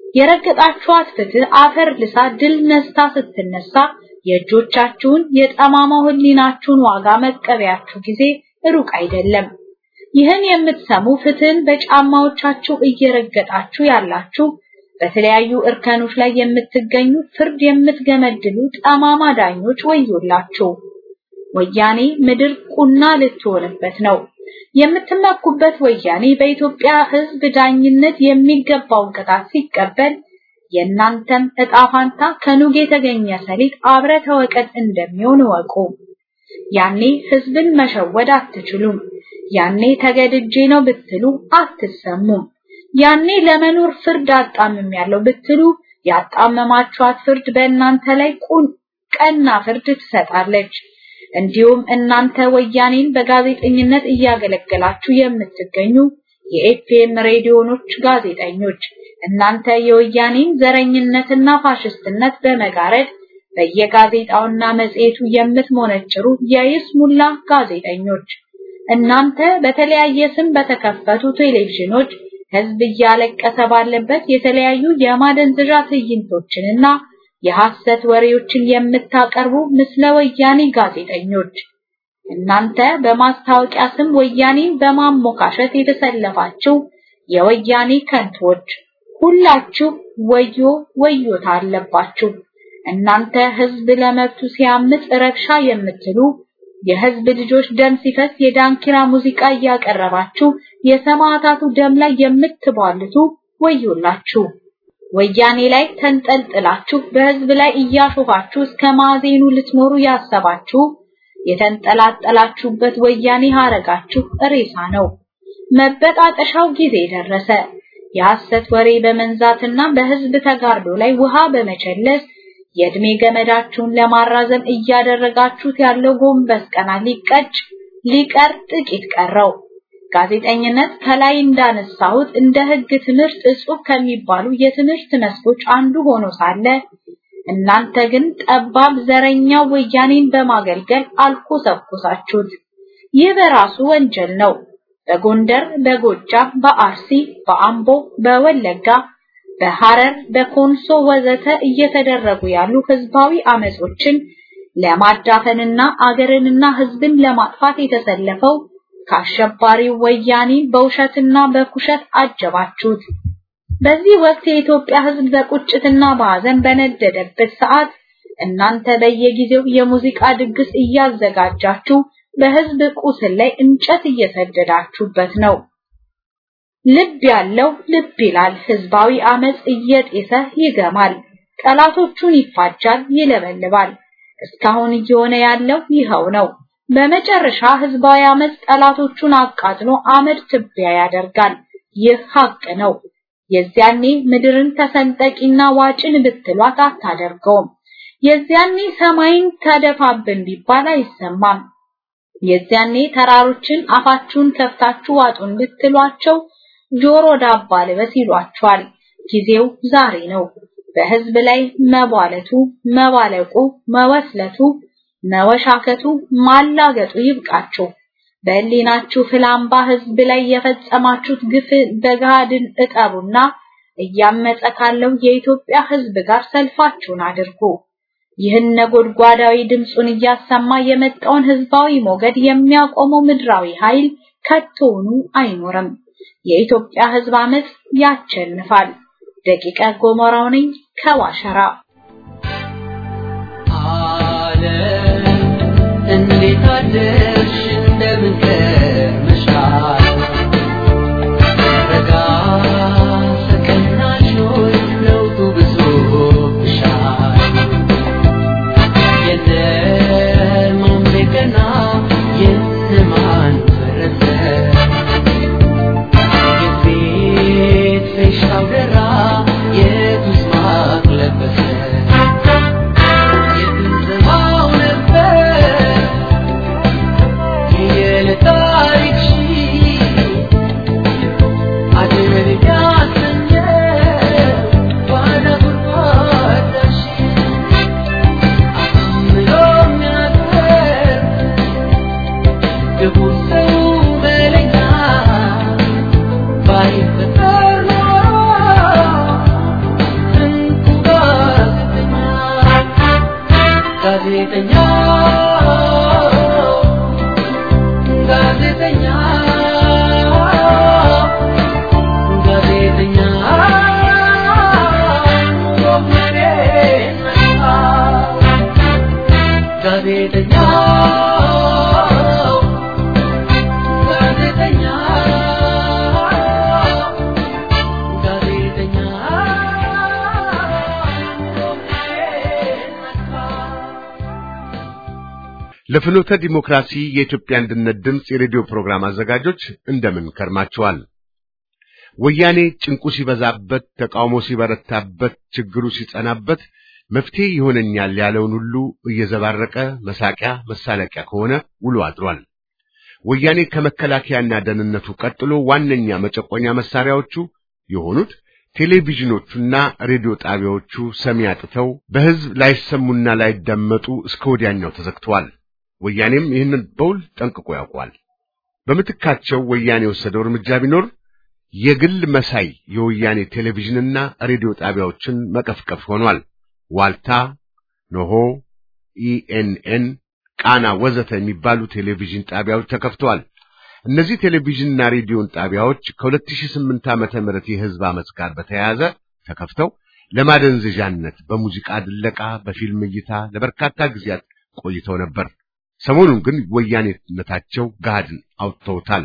የረገጣችኋት ፍትህ አፈር ልሳ ድል ነስታ ስትነሳ የእጆቻችሁን የጠማማው ህሊናችሁን ዋጋ መቀበያችሁ ጊዜ ሩቅ አይደለም። ይህን የምትሰሙ ፍትህን በጫማዎቻችሁ እየረገጣችሁ ያላችሁ በተለያዩ እርከኖች ላይ የምትገኙ ፍርድ የምትገመድሉ ጠማማ ዳኞች ወዮላችሁ። ወያኔ ምድር ቁና ልትሆንበት ነው። የምትመኩበት ወያኔ በኢትዮጵያ ህዝብ ዳኝነት የሚገባውን ቅጣት ሲቀበል የናንተም ዕጣ ፋንታ ከኑግ የተገኘ ሰሊጥ አብረ ተወቀጥ እንደሚሆን ወቁ። ያኔ ህዝብን መሸወድ አትችሉም። ያኔ ተገድጄ ነው ብትሉ አትሰሙም። ያኔ ለመኖር ፍርድ አጣምም ያለው ብትሉ ያጣመማችኋት ፍርድ በእናንተ ላይ ቁን ቀና ፍርድ ትሰጣለች። እንዲሁም እናንተ ወያኔን በጋዜጠኝነት እያገለገላችሁ የምትገኙ የኤፍኤም ሬዲዮኖች ጋዜጠኞች እናንተ የወያኔን ዘረኝነትና ፋሽስትነት በመጋረድ በየጋዜጣውና መጽሔቱ የምትሞነጭሩ የይስሙላ ጋዜጠኞች እናንተ በተለያየ ስም በተከፈቱ ቴሌቪዥኖች ህዝብ እያለቀሰ ባለበት የተለያዩ የማደንዘዣ ትዕይንቶችንና የሐሰት ወሬዎችን የምታቀርቡ ምስለ ወያኔ ጋዜጠኞች እናንተ በማስታወቂያ ስም ወያኔን በማሞካሸት የተሰለፋችሁ የወያኔ ከንቶች ሁላችሁ ወዮ ወዮታ አለባችሁ። እናንተ ህዝብ ለመብቱ ሲያምጽ ረብሻ የምትሉ የህዝብ ልጆች ደም ሲፈስ የዳንኪራ ሙዚቃ እያቀረባችሁ የሰማዕታቱ ደም ላይ የምትባልቱ ወዮላችሁ። ወያኔ ላይ ተንጠልጥላችሁ በህዝብ ላይ እያሾፋችሁ እስከ ማዜኑ ልትኖሩ ያሰባችሁ የተንጠላጠላችሁበት ወያኔ ሀረጋችሁ ሬሳ ነው። መበጣጠሻው ጊዜ ደረሰ። የሐሰት ወሬ በመንዛትና በህዝብ ተጋርዶ ላይ ውሃ በመቸለስ የእድሜ ገመዳችሁን ለማራዘም እያደረጋችሁት ያለው ጎንበስ ቀና ሊቀጭ ሊቀር ጥቂት ቀረው። ጋዜጠኝነት ከላይ እንዳነሳሁት እንደ ህግ ትምህርት እጹብ ከሚባሉ የትምህርት መስኮች አንዱ ሆኖ ሳለ እናንተ ግን ጠባብ ዘረኛው ወያኔን በማገልገል አልኮሰኮሳችሁት። ይህ በራሱ ወንጀል ነው። በጎንደር፣ በጎጃም፣ በአርሲ፣ በአምቦ፣ በወለጋ፣ በሐረር፣ በኮንሶ ወዘተ እየተደረጉ ያሉ ህዝባዊ አመጾችን ለማዳፈንና አገርንና ህዝብን ለማጥፋት የተሰለፈው ከአሸባሪው ወያኔ በውሸትና በኩሸት አጀባችሁት። በዚህ ወቅት የኢትዮጵያ ሕዝብ በቁጭትና በሐዘን በነደደበት ሰዓት እናንተ በየጊዜው የሙዚቃ ድግስ እያዘጋጃችሁ በሕዝብ ቁስል ላይ እንጨት እየሰደዳችሁበት ነው። ልብ ያለው ልብ ይላል። ሕዝባዊ አመጽ እየጤሰ ይገማል። ጠላቶቹን ይፋጃል፣ ይለበልባል። እስካሁን እየሆነ ያለው ይኸው ነው። በመጨረሻ ሕዝባዊ አመጽ ጠላቶቹን አቃጥሎ አመድ ትቢያ ያደርጋል። ይህ ሀቅ ነው። የዚያኔ ምድርን ተሰንጠቂና ዋጭን ብትሏት አታደርገውም። የዚያኔ ሰማይን ተደፋብን ቢባል አይሰማም። የዚያኔ ተራሮችን አፋችሁን ከፍታችሁ ዋጡን ብትሏቸው ጆሮ ዳባ ልበስ ይሏቸዋል። ጊዜው ዛሬ ነው። በሕዝብ ላይ መቧለቱ፣ መባለቁ፣ መወስለቱ፣ መወሻከቱ፣ ማላገጡ ይብቃችሁ። በህሊናችሁ ፍላምባ ሕዝብ ላይ የፈጸማችሁት ግፍ በጋድን እጠሩና እያመጸ ካለው የኢትዮጵያ ሕዝብ ጋር ሰልፋችሁን አድርጉ። ይህን ነጎድጓዳዊ ድምጹን እያሰማ የመጣውን ሕዝባዊ ሞገድ የሚያቆመው ምድራዊ ኃይል ከቶውኑ አይኖርም። የኢትዮጵያ ሕዝብ አመጽ ያቸንፋል። ደቂቀ ጎሞራው ነኝ ከዋሸራ። አለ እንዴት አደርሽ እንደምን ከርመሻል ረጋ ሰከናሾች ለውጡ ብሶብሻል የነማን ቤትና የነማን ፈረሰ የቤት ፌሻው ደራ የቱስ ማቅ ለበሰ የትንዘማው ነበር የለታሪክ ሺ አድረግ ያሰኘ ባዳ ጉርጓዳሽ አምሎ የሚያገር ግቡ ሰው በለኛ ባይፈጠር ኖሮ እንኩ ጋዜጠኛ ጋዜጠኛ ጋዜጠኛ ጋዜጠኛ ወመሬ ጋዜጠኛ ጋዜጠኛ ጋዜጠኛ ለፍኖተ ዲሞክራሲ የኢትዮጵያ አንድነት ድምጽ የሬዲዮ ፕሮግራም አዘጋጆች እንደምን ከርማችኋል? ወያኔ ጭንቁ ሲበዛበት፣ ተቃውሞ ሲበረታበት፣ ችግሩ ሲጸናበት መፍትሄ ይሆነኛል ያለውን ሁሉ እየዘባረቀ መሳቂያ መሳለቂያ ከሆነ ውሎ አድሯል። ወያኔ ከመከላከያና ደህንነቱ ቀጥሎ ዋነኛ መጨቆኛ መሳሪያዎቹ የሆኑት ቴሌቪዥኖቹና ሬዲዮ ጣቢያዎቹ ሰሚ አጥተው በሕዝብ ላይሰሙና ላይደመጡ እስከ ወዲያኛው ተዘግተዋል። ወያኔም ይህንን በውል ጠንቅቆ ያውቋል። በምትካቸው ወያኔ የወሰደው እርምጃ ቢኖር የግል መሳይ የወያኔ ቴሌቪዥንና ሬዲዮ ጣቢያዎችን መቀፍቀፍ ሆኗል። ዋልታ፣ ኖሆ፣ ኢኤንኤን፣ ቃና ወዘተ የሚባሉ ቴሌቪዥን ጣቢያዎች ተከፍተዋል። እነዚህ ቴሌቪዥንና ሬዲዮን ጣቢያዎች ከሁለት ሺህ ስምንት ዓመተ ምህረት የሕዝብ አመጽ ጋር በተያያዘ ተከፍተው ለማደንዘዣነት በሙዚቃ ድለቃ፣ በፊልም እይታ ለበርካታ ጊዜያት ቆይተው ነበር። ሰሞኑን ግን ወያኔነታቸው ጋድን አውጥተውታል።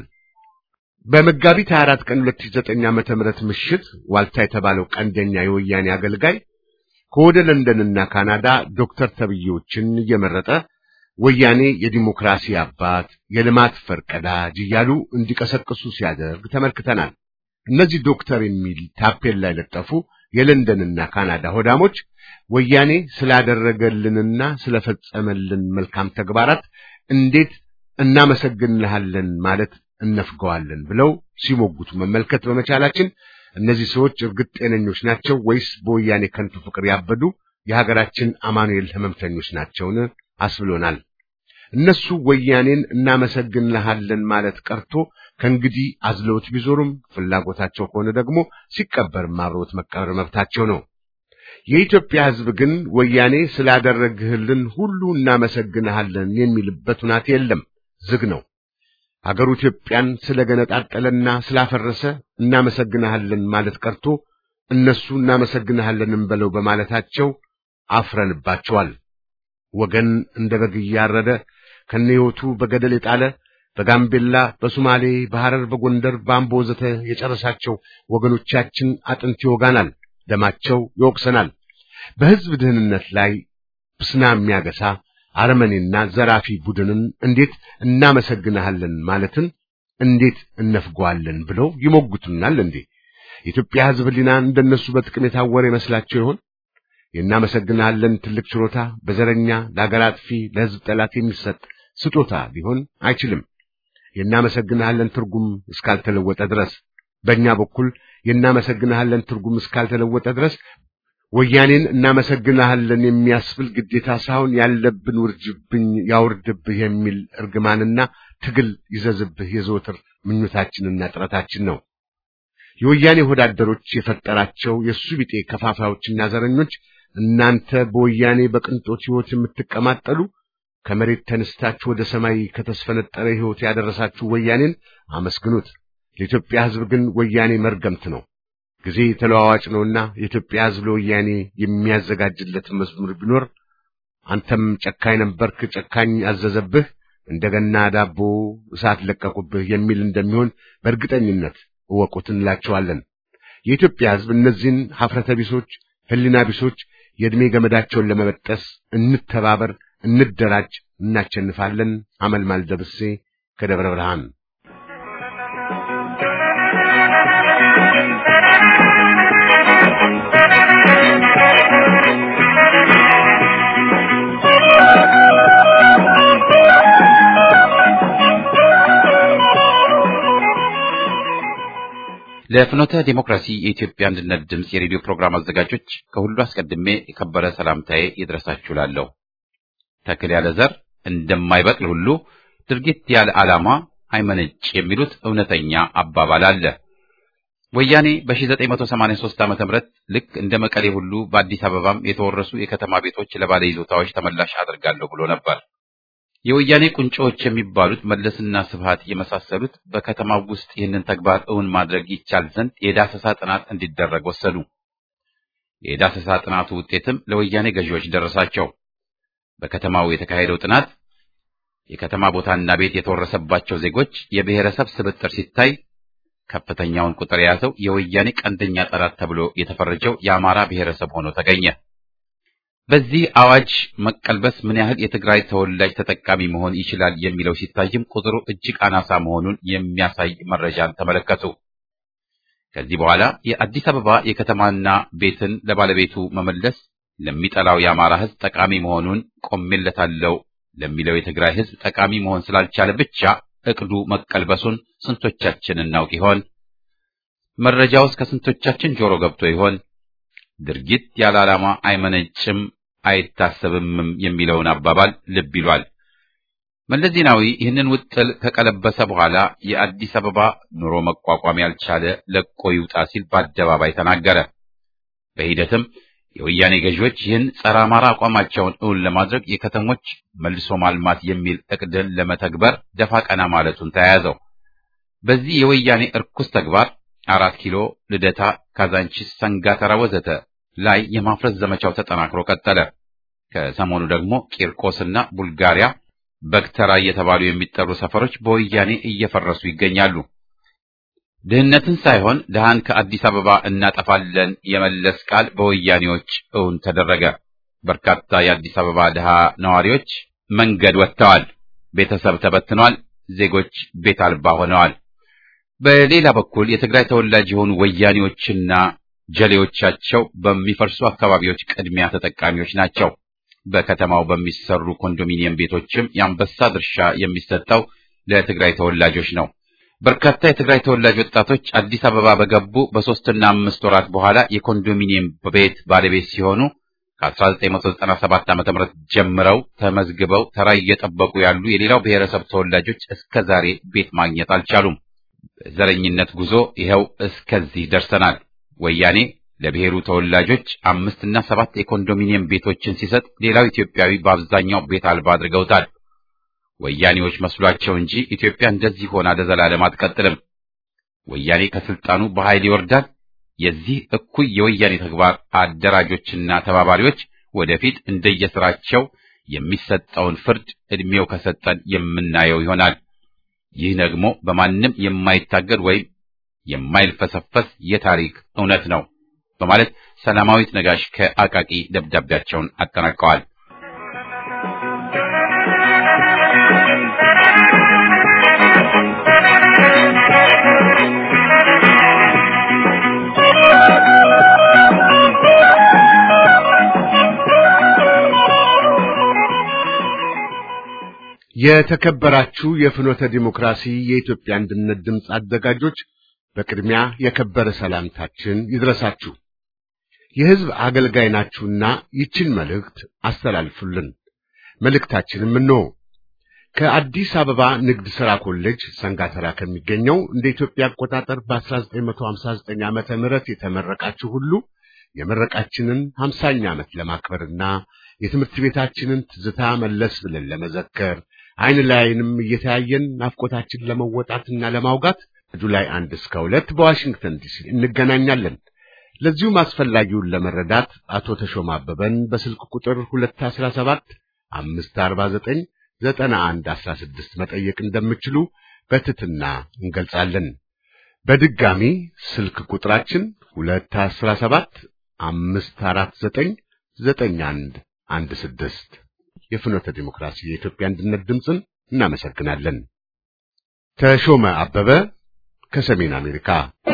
በመጋቢት ሃያ አራት ቀን ሁለት ሺህ ዘጠኝ ዓመተ ምህረት ምሽት ዋልታ የተባለው ቀንደኛ የወያኔ አገልጋይ ከወደ ለንደንና ካናዳ ዶክተር ተብዬዎችን እየመረጠ ወያኔ የዲሞክራሲ አባት የልማት ፈርቀዳጅ እያሉ እንዲቀሰቅሱ ሲያደርግ ተመልክተናል። እነዚህ ዶክተር የሚል ታፔል ላይ ለጠፉ የለንደንና ካናዳ ሆዳሞች ወያኔ ስላደረገልንና ስለፈጸመልን መልካም ተግባራት እንዴት እናመሰግንልሃለን ማለት እነፍገዋለን ብለው ሲሞጉቱ መመልከት በመቻላችን እነዚህ ሰዎች እርግጥ ጤነኞች ናቸው ወይስ በወያኔ ከንቱ ፍቅር ያበዱ የሀገራችን አማኑኤል ህመምተኞች ናቸውን አስብሎናል። እነሱ ወያኔን እናመሰግንልሃለን ማለት ቀርቶ ከእንግዲህ አዝለውት ቢዞሩም ፍላጎታቸው ከሆነ ደግሞ ሲቀበርም አብሮት መቀበር መብታቸው ነው። የኢትዮጵያ ሕዝብ ግን ወያኔ ስላደረግህልን ሁሉ እናመሰግንሃለን የሚልበት ሁናቴ የለም፣ ዝግ ነው። ሀገሩ ኢትዮጵያን ስለገነጣጠለና ስላፈረሰ እናመሰግንሃለን ማለት ቀርቶ እነሱ እናመሰግንሃለንም በለው በማለታቸው አፍረንባቸዋል። ወገን እንደ በግ እያረደ ከነህይወቱ በገደል የጣለ በጋምቤላ፣ በሶማሌ፣ በሐረር፣ በጎንደር፣ በአምቦ ወዘተ የጨረሳቸው ወገኖቻችን አጥንት ይወጋናል፣ ደማቸው ይወቅሰናል። በሕዝብ ድህንነት ላይ ብስና የሚያገሳ አረመኔና ዘራፊ ቡድንን እንዴት እናመሰግንሃለን ማለትን እንዴት እነፍገዋለን ብለው ይሞግቱናል እንዴ? የኢትዮጵያ ሕዝብ ሊና እንደነሱ በጥቅም የታወረ ይመስላቸው ይሆን? የእናመሰግንሃለን ትልቅ ችሮታ በዘረኛ ለአገር አጥፊ ለሕዝብ ጠላት የሚሰጥ ስጦታ ሊሆን አይችልም። የእናመሰግንሃለን ትርጉም እስካልተለወጠ ድረስ በእኛ በኩል የእናመሰግንሃለን ትርጉም እስካልተለወጠ ድረስ ወያኔን እናመሰግንሃለን የሚያስብል ግዴታ ሳይሆን ያለብን ውርጅብኝ ያውርድብህ የሚል እርግማንና ትግል ይዘዝብህ የዘወትር ምኞታችንና ጥረታችን ነው። የወያኔ ወዳደሮች የፈጠራቸው የሱ ቢጤ ከፋፋዮችና ዘረኞች እናንተ በወያኔ በቅንጦት ሕይወት የምትቀማጠሉ ከመሬት ተነስታችሁ ወደ ሰማይ ከተስፈነጠረ ሕይወት ያደረሳችሁ ወያኔን አመስግኑት። ለኢትዮጵያ ሕዝብ ግን ወያኔ መርገምት ነው። ጊዜ ተለዋዋጭ ነውና የኢትዮጵያ ሕዝብ ለወያኔ የሚያዘጋጅለት መዝሙር ቢኖር አንተም ጨካኝ ነበርክ ጨካኝ አዘዘብህ እንደገና ዳቦ እሳት ለቀቁብህ የሚል እንደሚሆን በእርግጠኝነት እወቁት እንላቸዋለን። የኢትዮጵያ ሕዝብ እነዚህን ሀፍረተ ቢሶች ህሊና ቢሶች የእድሜ ገመዳቸውን ለመበጠስ እንተባበር፣ እንደራጅ፣ እናቸንፋለን። አመልማል ደብሴ ከደብረ ብርሃን። ለፍኖተ ዲሞክራሲ የኢትዮጵያ አንድነት ድምጽ የሬዲዮ ፕሮግራም አዘጋጆች ከሁሉ አስቀድሜ የከበረ ሰላምታዬ ይድረሳችኋለሁ። ተክል ያለ ዘር እንደማይበቅል ሁሉ ድርጊት ያለ ዓላማ አይመነጭ የሚሉት እውነተኛ አባባል አለ። ወያኔ በ1983 ዓመተ ምህረት ልክ እንደ መቀሌ ሁሉ በአዲስ አበባም የተወረሱ የከተማ ቤቶች ለባለ ይዞታዎች ተመላሽ አድርጋለሁ ብሎ ነበር። የወያኔ ቁንጮዎች የሚባሉት መለስና ስብሃት የመሳሰሉት በከተማው ውስጥ ይህንን ተግባር እውን ማድረግ ይቻል ዘንድ የዳሰሳ ጥናት እንዲደረግ ወሰኑ። የዳሰሳ ጥናቱ ውጤትም ለወያኔ ገዢዎች ደረሳቸው። በከተማው የተካሄደው ጥናት የከተማ ቦታና ቤት የተወረሰባቸው ዜጎች የብሔረሰብ ስብጥር ሲታይ ከፍተኛውን ቁጥር የያዘው የወያኔ ቀንደኛ ጠላት ተብሎ የተፈረጀው የአማራ ብሔረሰብ ሆኖ ተገኘ። በዚህ አዋጅ መቀልበስ ምን ያህል የትግራይ ተወላጅ ተጠቃሚ መሆን ይችላል የሚለው ሲታይም ቁጥሩ እጅግ አናሳ መሆኑን የሚያሳይ መረጃን ተመለከቱ። ከዚህ በኋላ የአዲስ አበባ የከተማና ቤትን ለባለቤቱ መመለስ ለሚጠላው የአማራ ሕዝብ ጠቃሚ መሆኑን ቆሜለታለሁ ለሚለው የትግራይ ሕዝብ ጠቃሚ መሆን ስላልቻለ ብቻ እቅዱ መቀልበሱን ስንቶቻችን እናውቅ ይሆን? መረጃውስ ከስንቶቻችን ጆሮ ገብቶ ይሆን? ድርጊት ያለ ዓላማ አይመነጭም አይታሰብም የሚለውን አባባል ልብ ይሏል። መለስ ዜናዊ ይህንን ውጥል ከቀለበሰ በኋላ የአዲስ አበባ ኑሮ መቋቋም ያልቻለ ለቆ ይውጣ ሲል በአደባባይ ተናገረ። በሂደትም የወያኔ ገዢዎች ይህን ጸረ አማራ አቋማቸውን እውን ለማድረግ የከተሞች መልሶ ማልማት የሚል እቅድን ለመተግበር ደፋ ቀና ማለቱን ተያያዘው። በዚህ የወያኔ እርኩስ ተግባር አራት ኪሎ፣ ልደታ፣ ካዛንቺስ፣ ሰንጋተራ ወዘተ ላይ የማፍረስ ዘመቻው ተጠናክሮ ቀጠለ። ከሰሞኑ ደግሞ ቂርቆስና ቡልጋሪያ በክተራ እየተባሉ የሚጠሩ ሰፈሮች በወያኔ እየፈረሱ ይገኛሉ። ድህነትን ሳይሆን ድሃን ከአዲስ አበባ እናጠፋለን የመለስ ቃል በወያኔዎች እውን ተደረገ። በርካታ የአዲስ አበባ ድሃ ነዋሪዎች መንገድ ወጥተዋል፣ ቤተሰብ ተበትኗል፣ ዜጎች ቤት አልባ ሆነዋል። በሌላ በኩል የትግራይ ተወላጅ የሆኑ ወያኔዎችና ጀሌዎቻቸው በሚፈርሱ አካባቢዎች ቅድሚያ ተጠቃሚዎች ናቸው። በከተማው በሚሰሩ ኮንዶሚኒየም ቤቶችም የአንበሳ ድርሻ የሚሰጠው ለትግራይ ተወላጆች ነው። በርካታ የትግራይ ተወላጅ ወጣቶች አዲስ አበባ በገቡ በሶስትና አምስት ወራት በኋላ የኮንዶሚኒየም ቤት ባለቤት ሲሆኑ ከአስራ ዘጠኝ መቶ ዘጠና ሰባት ዓመተ ምህረት ጀምረው ተመዝግበው ተራ እየጠበቁ ያሉ የሌላው ብሔረሰብ ተወላጆች እስከዛሬ ቤት ማግኘት አልቻሉም። በዘረኝነት ጉዞ ይኸው እስከዚህ ደርሰናል። ወያኔ ለብሔሩ ተወላጆች አምስትና ሰባት የኮንዶሚኒየም ቤቶችን ሲሰጥ ሌላው ኢትዮጵያዊ በአብዛኛው ቤት አልባ አድርገውታል። ወያኔዎች መስሏቸው እንጂ ኢትዮጵያ እንደዚህ ሆና ለዘላለም አትቀጥልም። ወያኔ ከስልጣኑ በኃይል ይወርዳል፣ የዚህ እኩይ የወያኔ ተግባር አደራጆችና ተባባሪዎች ወደፊት እንደየስራቸው የሚሰጠውን ፍርድ እድሜው ከሰጠን የምናየው ይሆናል። ይህ ደግሞ በማንም የማይታገድ ወይም የማይልፈሰፈስ የታሪክ እውነት ነው በማለት ሰላማዊት ነጋሽ ከአቃቂ ደብዳቤያቸውን አጠናቀዋል። የተከበራችሁ የፍኖተ ዲሞክራሲ የኢትዮጵያ አንድነት ድምፅ አዘጋጆች በቅድሚያ የከበረ ሰላምታችን ይድረሳችሁ። የሕዝብ አገልጋይ ናችሁና ይችን መልእክት አስተላልፉልን። መልእክታችንም ነው ከአዲስ አበባ ንግድ ሥራ ኮሌጅ ሰንጋተራ ከሚገኘው እንደ ኢትዮጵያ አቆጣጠር በ1959 ዓመተ ምህረት የተመረቃችሁ ሁሉ የመረቃችንን ሃምሳኛ ዓመት ለማክበርና የትምህርት ቤታችንን ትዝታ መለስ ብለን ለመዘከር አይን ላይንም እየተያየን ናፍቆታችን ለመወጣትና ለማውጋት ጁላይ አንድ እስከ ሁለት በዋሽንግተን ዲሲ እንገናኛለን። ለዚሁም አስፈላጊውን ለመረዳት አቶ ተሾማ አበበን በስልክ ቁጥር ሁለት አንድ ሰባት አምስት አርባ ዘጠኝ ዘጠና አንድ አስራ ስድስት መጠየቅ እንደምትችሉ በትህትና እንገልጻለን። በድጋሚ ስልክ ቁጥራችን ሁለት አንድ ሰባት አምስት አራት ዘጠኝ ዘጠኝ አንድ አንድ ስድስት። የፍኖተ ዲሞክራሲ የኢትዮጵያ አንድነት ድምፅን እናመሰግናለን። ተሾመ አበበ ከሰሜን አሜሪካ።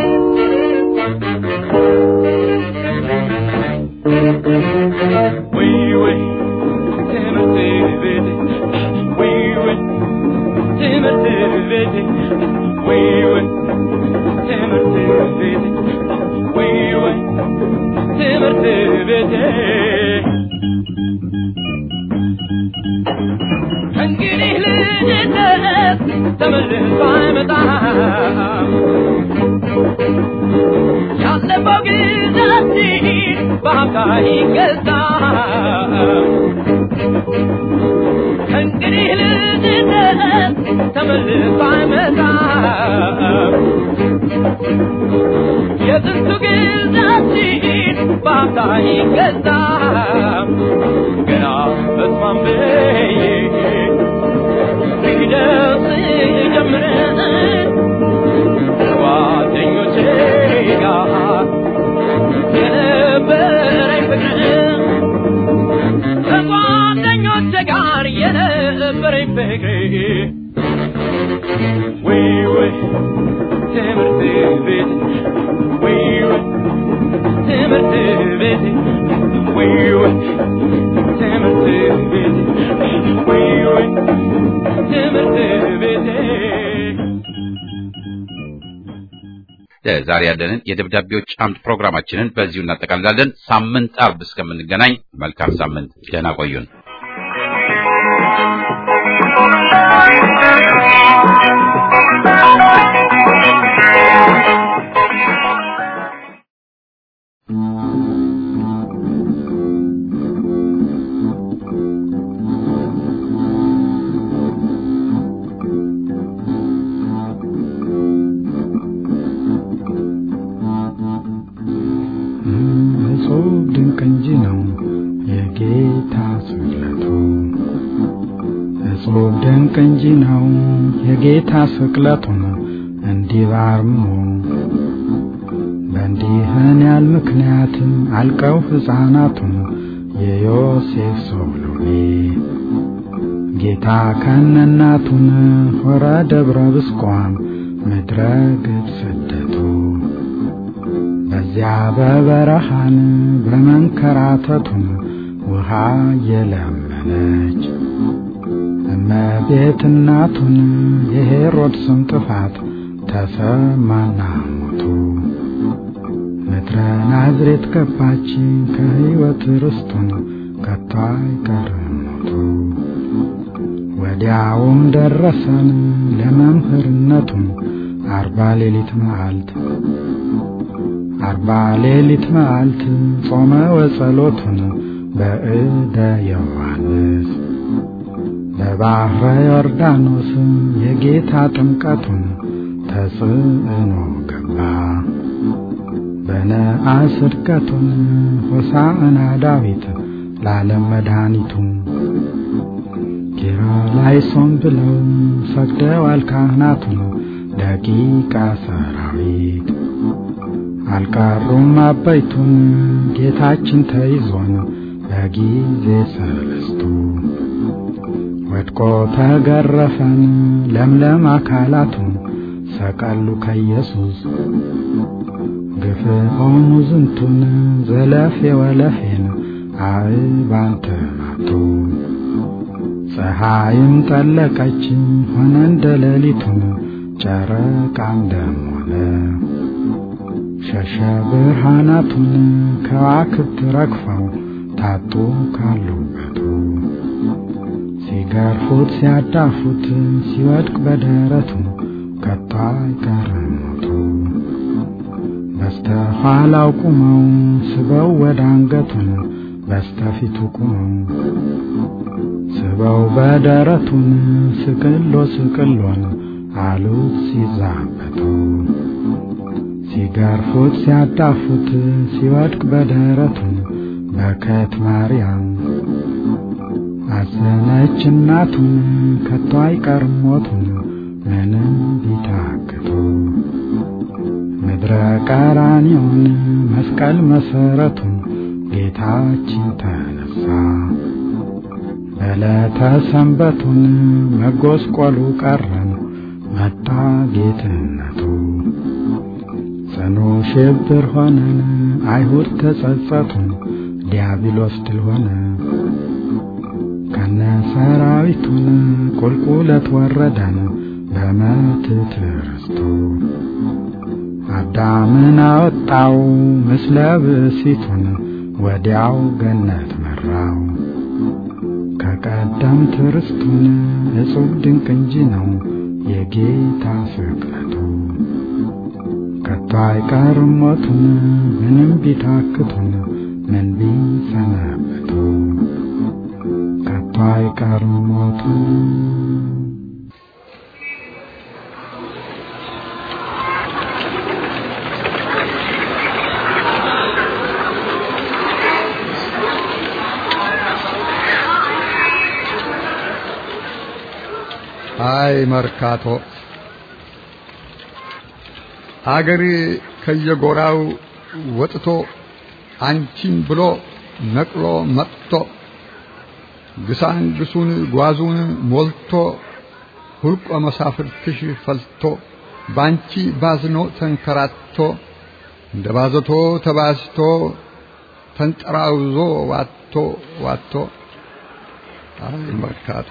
ወይ ወይ ትምህርት ቤት ወይ ወይ ትምህርት ቤት ወይ ወይ ትምህርት ቤት ወይ ወይ ትምህርት ቤት እንግዲህ ልጅነት ተመልሶ አይመጣም። ያለፈው ጊዜያችን በሀብታ ይገዛል። እንግዲህ ልጅነት ተመልሶ አይመጣም። የጥንቱ ጊዜያችን በሀብታ ይገዛል። ገና በስማም ብዬ ሊደርስ ጀምረን ጓደኞቼ ጋር የነበረኝ ፍቅር ከጓደኞቼ ጋር የነበረኝ ፍቅር ወይ ወይ ትምህርት ቤት ወይ ወይ ትምህርት ቤት ወይ ወይ ትምህርት ቤት ወይ ወይ ትምህርት ቤት። ዛሬ ያለንን የደብዳቤዎች አምድ ፕሮግራማችንን በዚሁ እናጠቃልላለን። ሳምንት አርብ እስከምንገናኝ መልካም ሳምንት፣ ደህና ቆዩን። ድንቅ ነው የጌታ ስቅለቱን እንዲባርሙ በእንዲህን ያል ምክንያት አልቀው ሕፃናቱን የዮሴፍ ሶሎሜ ጌታ ከነናቱን ሆረ ደብረ ብስቋም ምድረ ግብፅ ስደቱ በዚያ በበረሃን በመንከራተቱን ውሃ የለመነች እመቤት እናቱን የሄሮድስን ጥፋት ተሰማና ሞቱ ምድረ ናዝሬት ገባች ከሕይወት ርስቱን ከቶ አይቀርም ሞቱ ወዲያውም ደረሰን ለመምህርነቱን አርባ ሌሊት መዓልት አርባ ሌሊት መዓልት ጾመ ወጸሎቱን በእደ ዮሐንስ በባሕረ ዮርዳኖስ የጌታ ጥምቀቱን ተጽዕኖ ገባ በነአስ ዕድቀቱን ሆሳዕና ዳዊት ለዓለም መድኃኒቱ ኪርያላይሶን ብለው ሰግደዋል ካህናቱ ደቂቀ ሰራዊት አልቀሩም አበይቱን ጌታችን ተይዞን በጊዜ ሰለስቱ ወድቆ ተገረፈን ለምለም አካላቱ ሰቀሉ ከኢየሱስ ግፍዖሙ ዝንቱን ዘለፌ ወለፌን አእባን ተማቱ ፀሐይም ጠለቀች ሆነ እንደ ሌሊቱን ጨረቃም ደም ሆነ ሸሸ ብርሃናቱን ከዋክብት ረግፈው ታጡ ካሉበቱ ሲገርፉት ሲያዳፉት ሲወድቅ በደረቱ ከቶ አይቀርም ሞቱ በስተኋላው ቁመው ስበው ወደ አንገቱን በስተፊቱ ቁመው ስበው በደረቱን ስቅሎ ስቅሎን አሉት ሲዛበቱ ሲገርፉት ሲያዳፉት ሲወድቅ በደረቱን በከት ማርያም አዘነች እናቱን ከቶ አይቀርም ሞቱን ምንም ቢታክቱ ምድረ ቀራንዮን መስቀል መሰረቱን ጌታችን ተነሳ በዕለተ ሰንበቱን መጎስቆሉ ቀረን መጣ ጌትነቱ ጽኑ ሽብር ሆነን አይሁድ ተጸጸቱን ዲያብሎስ ድል ሆነ ከነ ሰራዊቱን ቁልቁለት ወረደን በመትት ርስቱ አዳምን አወጣው ምስለ ብእሲቱን ወዲያው ገነት መራው ከቀደምት ርስቱን እጹብ ድንቅ እንጂ ነው የጌታ ስቅለቱ ከቶ አይቀርም ሞቱን ምንም ቢታክቱን ምን ቢሰነብቱ ከቶ አይቀርም ሞቱን አይ መርካቶ አገር ከየጎራው ወጥቶ አንቺን ብሎ ነቅሎ መጥቶ ግሳንግሱን ጓዙን ሞልቶ ሁልቆ መሳፍርትሽ ፈልቶ ባንቺ ባዝኖ ተንከራቶ እንደ ባዘቶ ተባስቶ ተንጠራውዞ ዋቶ ዋቶ አይ መርካቶ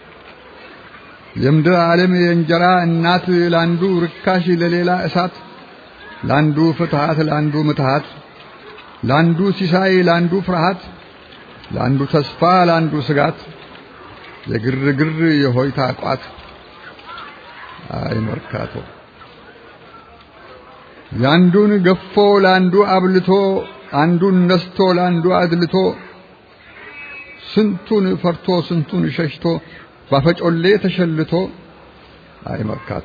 የምድር ዓለም የእንጀራ እናት ላንዱ ርካሽ ለሌላ እሳት ላንዱ ፍትሃት ላንዱ ምትሃት ላንዱ ሲሳይ ላንዱ ፍርሃት ላንዱ ተስፋ ላንዱ ስጋት የግርግር የሆይታ ቋት አይ መርካቶ ያንዱን ገፎ ላንዱ አብልቶ አንዱን ነስቶ ላንዱ አድልቶ ስንቱን ፈርቶ ስንቱን ሸሽቶ ባፈጮሌ ተሸልቶ አይ መርካቶ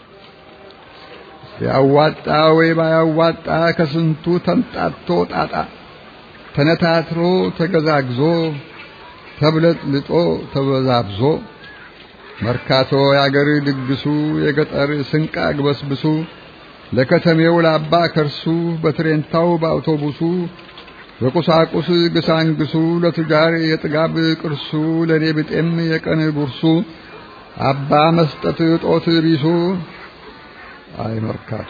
ያዋጣ ወይ ባያዋጣ ከስንቱ ተንጣቶ ጣጣ ተነታትሮ ተገዛግዞ ተብለጥልጦ ተበዛብዞ መርካቶ ያገር ድግሱ የገጠር ስንቅ አግበስብሱ ለከተሜው ላባ ከርሱ በትሬንታው በአውቶቡሱ በቁሳቁስ ግሳንግሱ ለቱጃር የጥጋብ ቅርሱ ለኔ ብጤም የቀን ጉርሱ አባ መስጠት ጦት ቢሱ አይ መርካቶ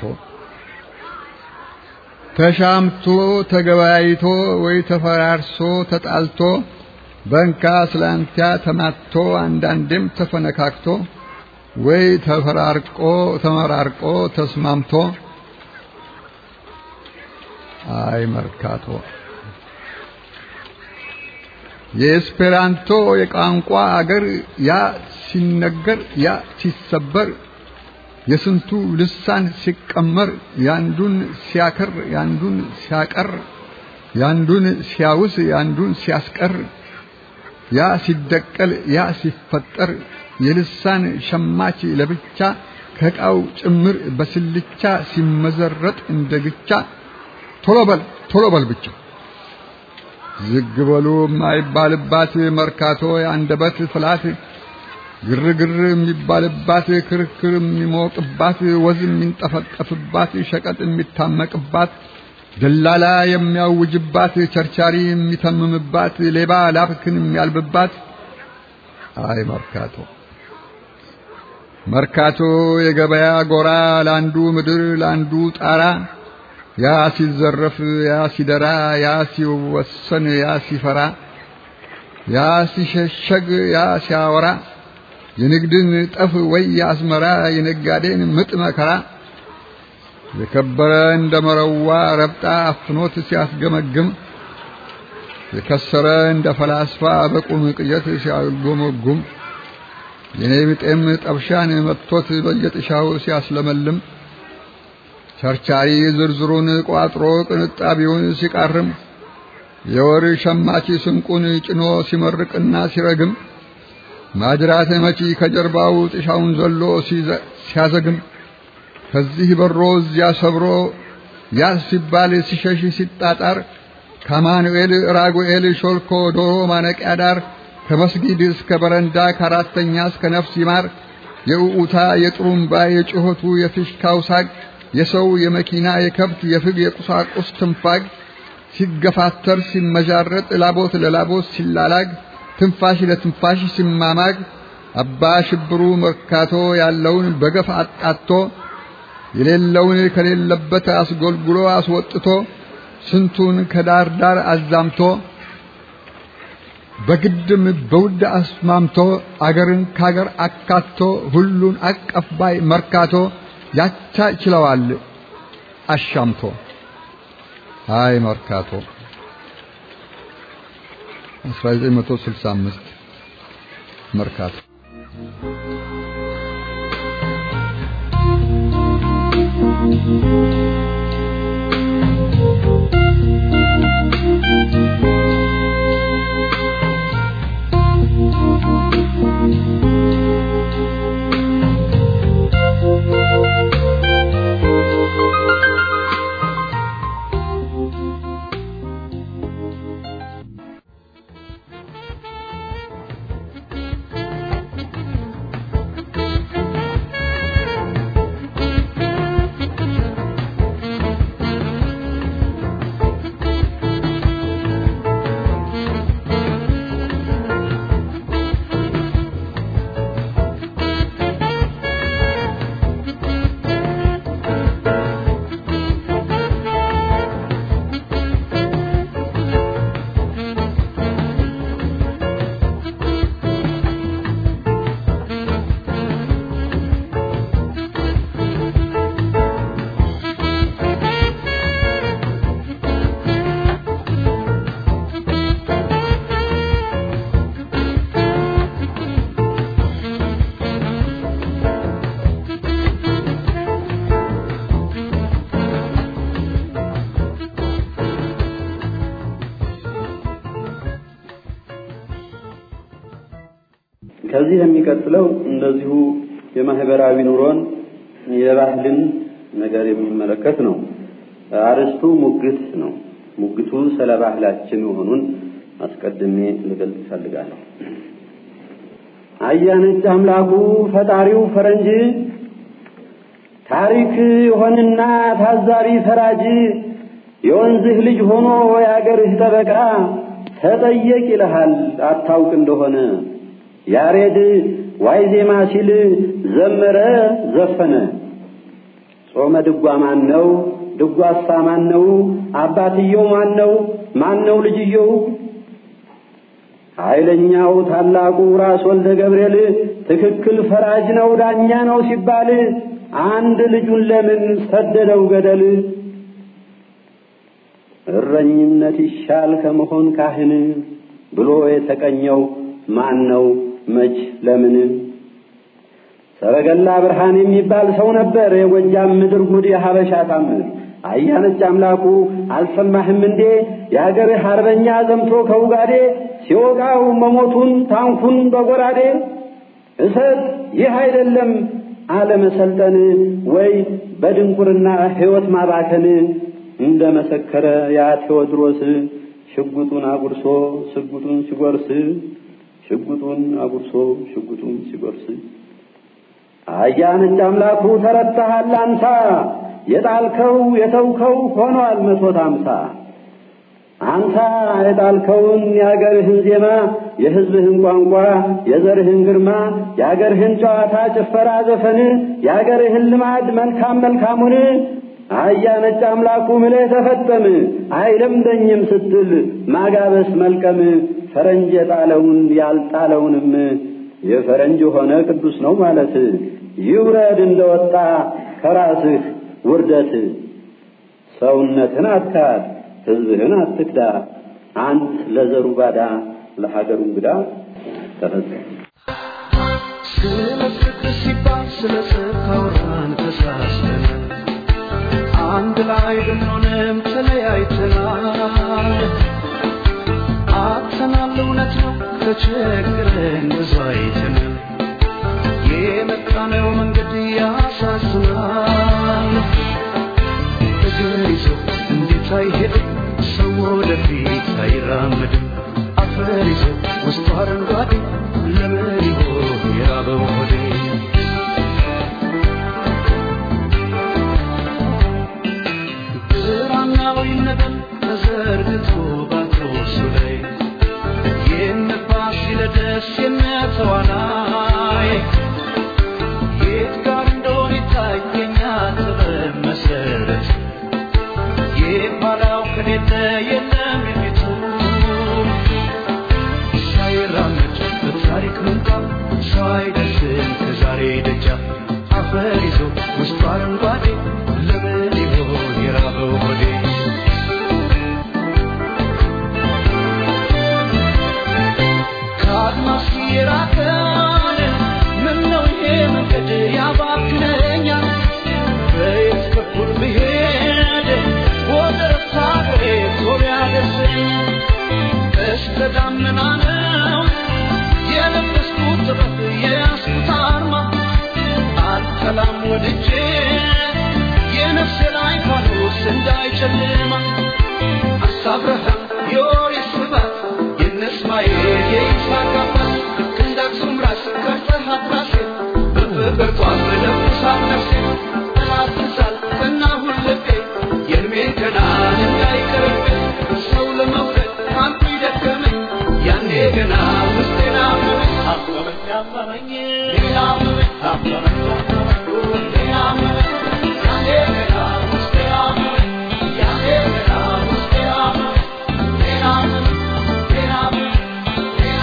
ተሻምቶ ተገባይቶ ወይ ተፈራርሶ ተጣልቶ በንካ ስላንቲያ ተማቶ አንዳንዴም ተፈነካክቶ ወይ ተፈራርቆ ተመራርቆ ተስማምቶ አይ መርካቶ የኤስፔራንቶ የቋንቋ አገር ያ ሲነገር ያ ሲሰበር የስንቱ ልሳን ሲቀመር ያንዱን ሲያከር ያንዱን ሲያቀር ያንዱን ሲያውስ ያንዱን ሲያስቀር ያ ሲደቀል ያ ሲፈጠር የልሳን ሸማች ለብቻ ከቃው ጭምር በስልቻ ሲመዘረጥ እንደግቻ ቶሎ በል ቶሎ በል ብቻ ዝግ በሉ የማይባልባት መርካቶ የአንደበት ፍላት ግርግር የሚባልባት ክርክር የሚሞቅባት ወዝ የሚንጠፈጠፍባት ሸቀጥ የሚታመቅባት ደላላ የሚያውጅባት ቸርቻሪ የሚተምምባት ሌባ ላፍክን የሚያልብባት አይ መርካቶ መርካቶ የገበያ ጎራ ላንዱ ምድር ላንዱ ጣራ ያ ሲዘረፍ ያ ሲደራ ያ ሲወሰን ያ ሲፈራ ያ ሲሸሸግ ያ ሲያወራ የንግድን ጠፍ ወይ ያስመራ የነጋዴን ምጥ መከራ የከበረ እንደመረዋ ረብጣ አፍኖት ሲያስገመግም የከሰረ እንደ ፈላስፋ በቁም ቅየት ሲያጎመጉም የኔብጤም ጠብሻን መጥቶት በየጥሻው ሲያስለመልም ቸርቻሪ ዝርዝሩን ቋጥሮ ቅንጣቢውን ሲቃርም የወር ሸማቺ ስንቁን ጭኖ ሲመርቅና ሲረግም ማጅራት መቺ ከጀርባው ጥሻውን ዘሎ ሲያዘግም ከዚህ በሮ እዚያ ሰብሮ ያስ ሲባል ሲሸሽ ሲጣጣር ከማኑኤል ራጉኤል ሾልኮ ዶሮ ማነቂያ ዳር ከመስጊድ እስከ በረንዳ ከአራተኛ እስከ ነፍስ ይማር የኡኡታ የጥሩምባ የጩኸቱ የፍሽካው ሳግ የሰው የመኪና የከብት የፍግ የቁሳቁስ ትንፋግ ሲገፋተር ሲመጃረጥ ላቦት ለላቦት ሲላላግ ትንፋሽ ለትንፋሽ ሲማማግ አባ ሽብሩ መርካቶ ያለውን በገፍ አጣቶ የሌለውን ከሌለበት አስጎልጉሎ አስወጥቶ ስንቱን ከዳር ዳር አዛምቶ በግድም በውድ አስማምቶ አገርን ካገር አካቶ ሁሉን አቀፍ ባይ መርካቶ ያቻ ይችላል አሻምቶ አይ መርካቶ አስራ ዘጠኝ መቶ ስልሳ አምስት መርካቶ ከዚህ የሚቀጥለው እንደዚሁ የማህበራዊ ኑሮን የባህልን ነገር የሚመለከት ነው። አርስቱ ሙግት ነው። ሙግቱ ስለ ባህላችን መሆኑን አስቀድሜ ልገልጽ ፈልጋለሁ። አያነች አምላኩ ፈጣሪው ፈረንጅ ታሪክ ሆነና ታዛሪ ፈራጅ የወንዝህ ልጅ ሆኖ ያገርህ ጠበቃ ተጠየቅ ይልሃል አታውቅ እንደሆነ ያሬድ ዋይ ዜማ ሲል ዘመረ ዘፈነ ጾመ ድጓ ማን ነው ድጓሳ ማን ነው አባትየው ማን ነው ማን ነው ልጅየው ኃይለኛው ታላቁ ራስ ወልደ ገብርኤል ትክክል ፈራጅ ነው ዳኛ ነው ሲባል አንድ ልጁን ለምን ሰደደው ገደል እረኝነት ይሻል ከመሆን ካህን ብሎ የተቀኘው ማን ነው መች ለምን ሰረገላ ብርሃን የሚባል ሰው ነበር የጎጃም ምድር ጉድ የሐበሻ ታምር አያነች አምላኩ አልሰማህም እንዴ ያገርህ አርበኛ ዘምቶ ከውጋዴ ሲወጋው መሞቱን ታንኩን በጎራዴ እሰት ይህ አይደለም አለመሰልጠን ወይ በድንቁርና ህይወት ማባከን እንደመሰከረ ያ ቴዎድሮስ ሽጉጡን አጉርሶ ሽጉጡን ሲጎርስ ሽጉጡን አጉርሶ ሽጉጡን ሲጎርስ አያነጭ አምላኩ ተረታሃል አንተ የጣልከው የተውከው ሆኗል መቶት አምሳ አንተ የጣልከውን ያገርህን ዜማ የህዝብህን ቋንቋ የዘርህን ግርማ ያገርህን ጨዋታ ጭፈራ ዘፈን ያገርህን ልማድ መልካም መልካሙን አያነጭ አምላኩ ምለህ ተፈጠም አይለምደኝም ስትል ማጋበስ መልቀም ፈረንጅ የጣለውን ያልጣለውንም የፈረንጅ ሆነ ቅዱስ ነው ማለት ይውረድ እንደወጣ ከራስህ ውርደት ሰውነትን አትካድ ህዝብህን አትክዳ አንት ለዘሩ ባዳ ለሀገሩ እንግዳ ተፈጸመ ስለፍቅር ሲባል ስለሰካውራን ተሳስተን አንድ ላይ ብንሆንም ተለያይተናል አጥተናል እውነት ነው ተቸግረን ብዙ አይተናል የመጣነው መንገድ ያሳዝናል እግር ይዞ እንዴት አይሄድም ሰው ወደፊት አይራመድም አፈር ይዞ ውስጡ አረንጓዴ ለምን ይሆን የራበው ሆዴ ብራናው ይነበብ ተዘርግቶ ባትሮሱ ላይ የነፋስ ይለደስ የነተዋናይ የት ጋር እንደሆነ ይታየኛል ጥበብ መሰረት የባላው ከሌለ የለም የሚቱ ሳይራመድ በታሪክ ምንጣፍ ሰው አይደርስም ከዛሬ ደጃፍ አፈር ይዞ ውስጡ አረንጓዴ ለምን ይሆን የራበው ሆዴ ከአድማስ የራቀን ምነው ይሄ መንገድ ያባክነኛል በየት በኩል ብሄድ ወደ ረፍታሬ ቶቢያ ደርሰኝ እስከ ዳመና ነው የለበስኩት ጥበብ የያዝኩት አርማ አልጠላም ወድጄ የነፍሴ ላይ ፋኖስ እንዳይጨልማ አሳብረሃ የኦሪት ስባት የነስማኤል የይስሐቅ አባት ልክ እንደ አክሱም ራስ ቀርጸሃት ራሴ በፍቅር ጧፍ ለብሳት ነፍሴ ጠላት ትሳል ቀናሁን ልቤ የእድሜን ገናን እንዳይቀርብኝ ሰው ለመውደድ አንቱ ይደከመኝ ያኔ ገና ውስጤን አመመኝ አመመኝ አመመኝ ሌላ አመመኝ አመመኝ አመመኝ ሌላ አመመኝ ያኔ ገና ውስጤን አመመኝ ያኔ ገና ውስጤን አመመኝ ሌላ አመመኝ ሌላ አመመኝ ሌላ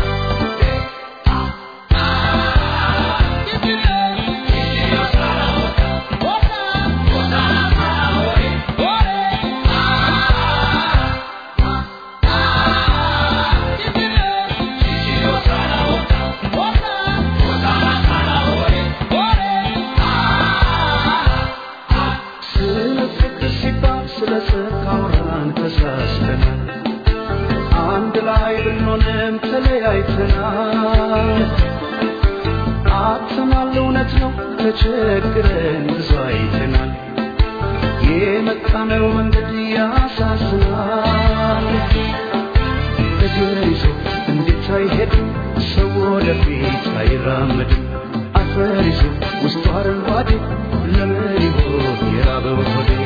ስለሰካውራን ተሳስተናል አንድ ላይ ብንሆንም ተለያይተናል አጥተናል እውነት ነው ተቸግረን ብዙ አይተናል የመጣነው መንገድ ያሳዝናል እግር ይዞ እንዴት አይሄድም ሰው ወደፊት አይራመድም አፈር ይዞ ውስጡ አረንጓዴ ለምን ይሆን የራበው ሆዴ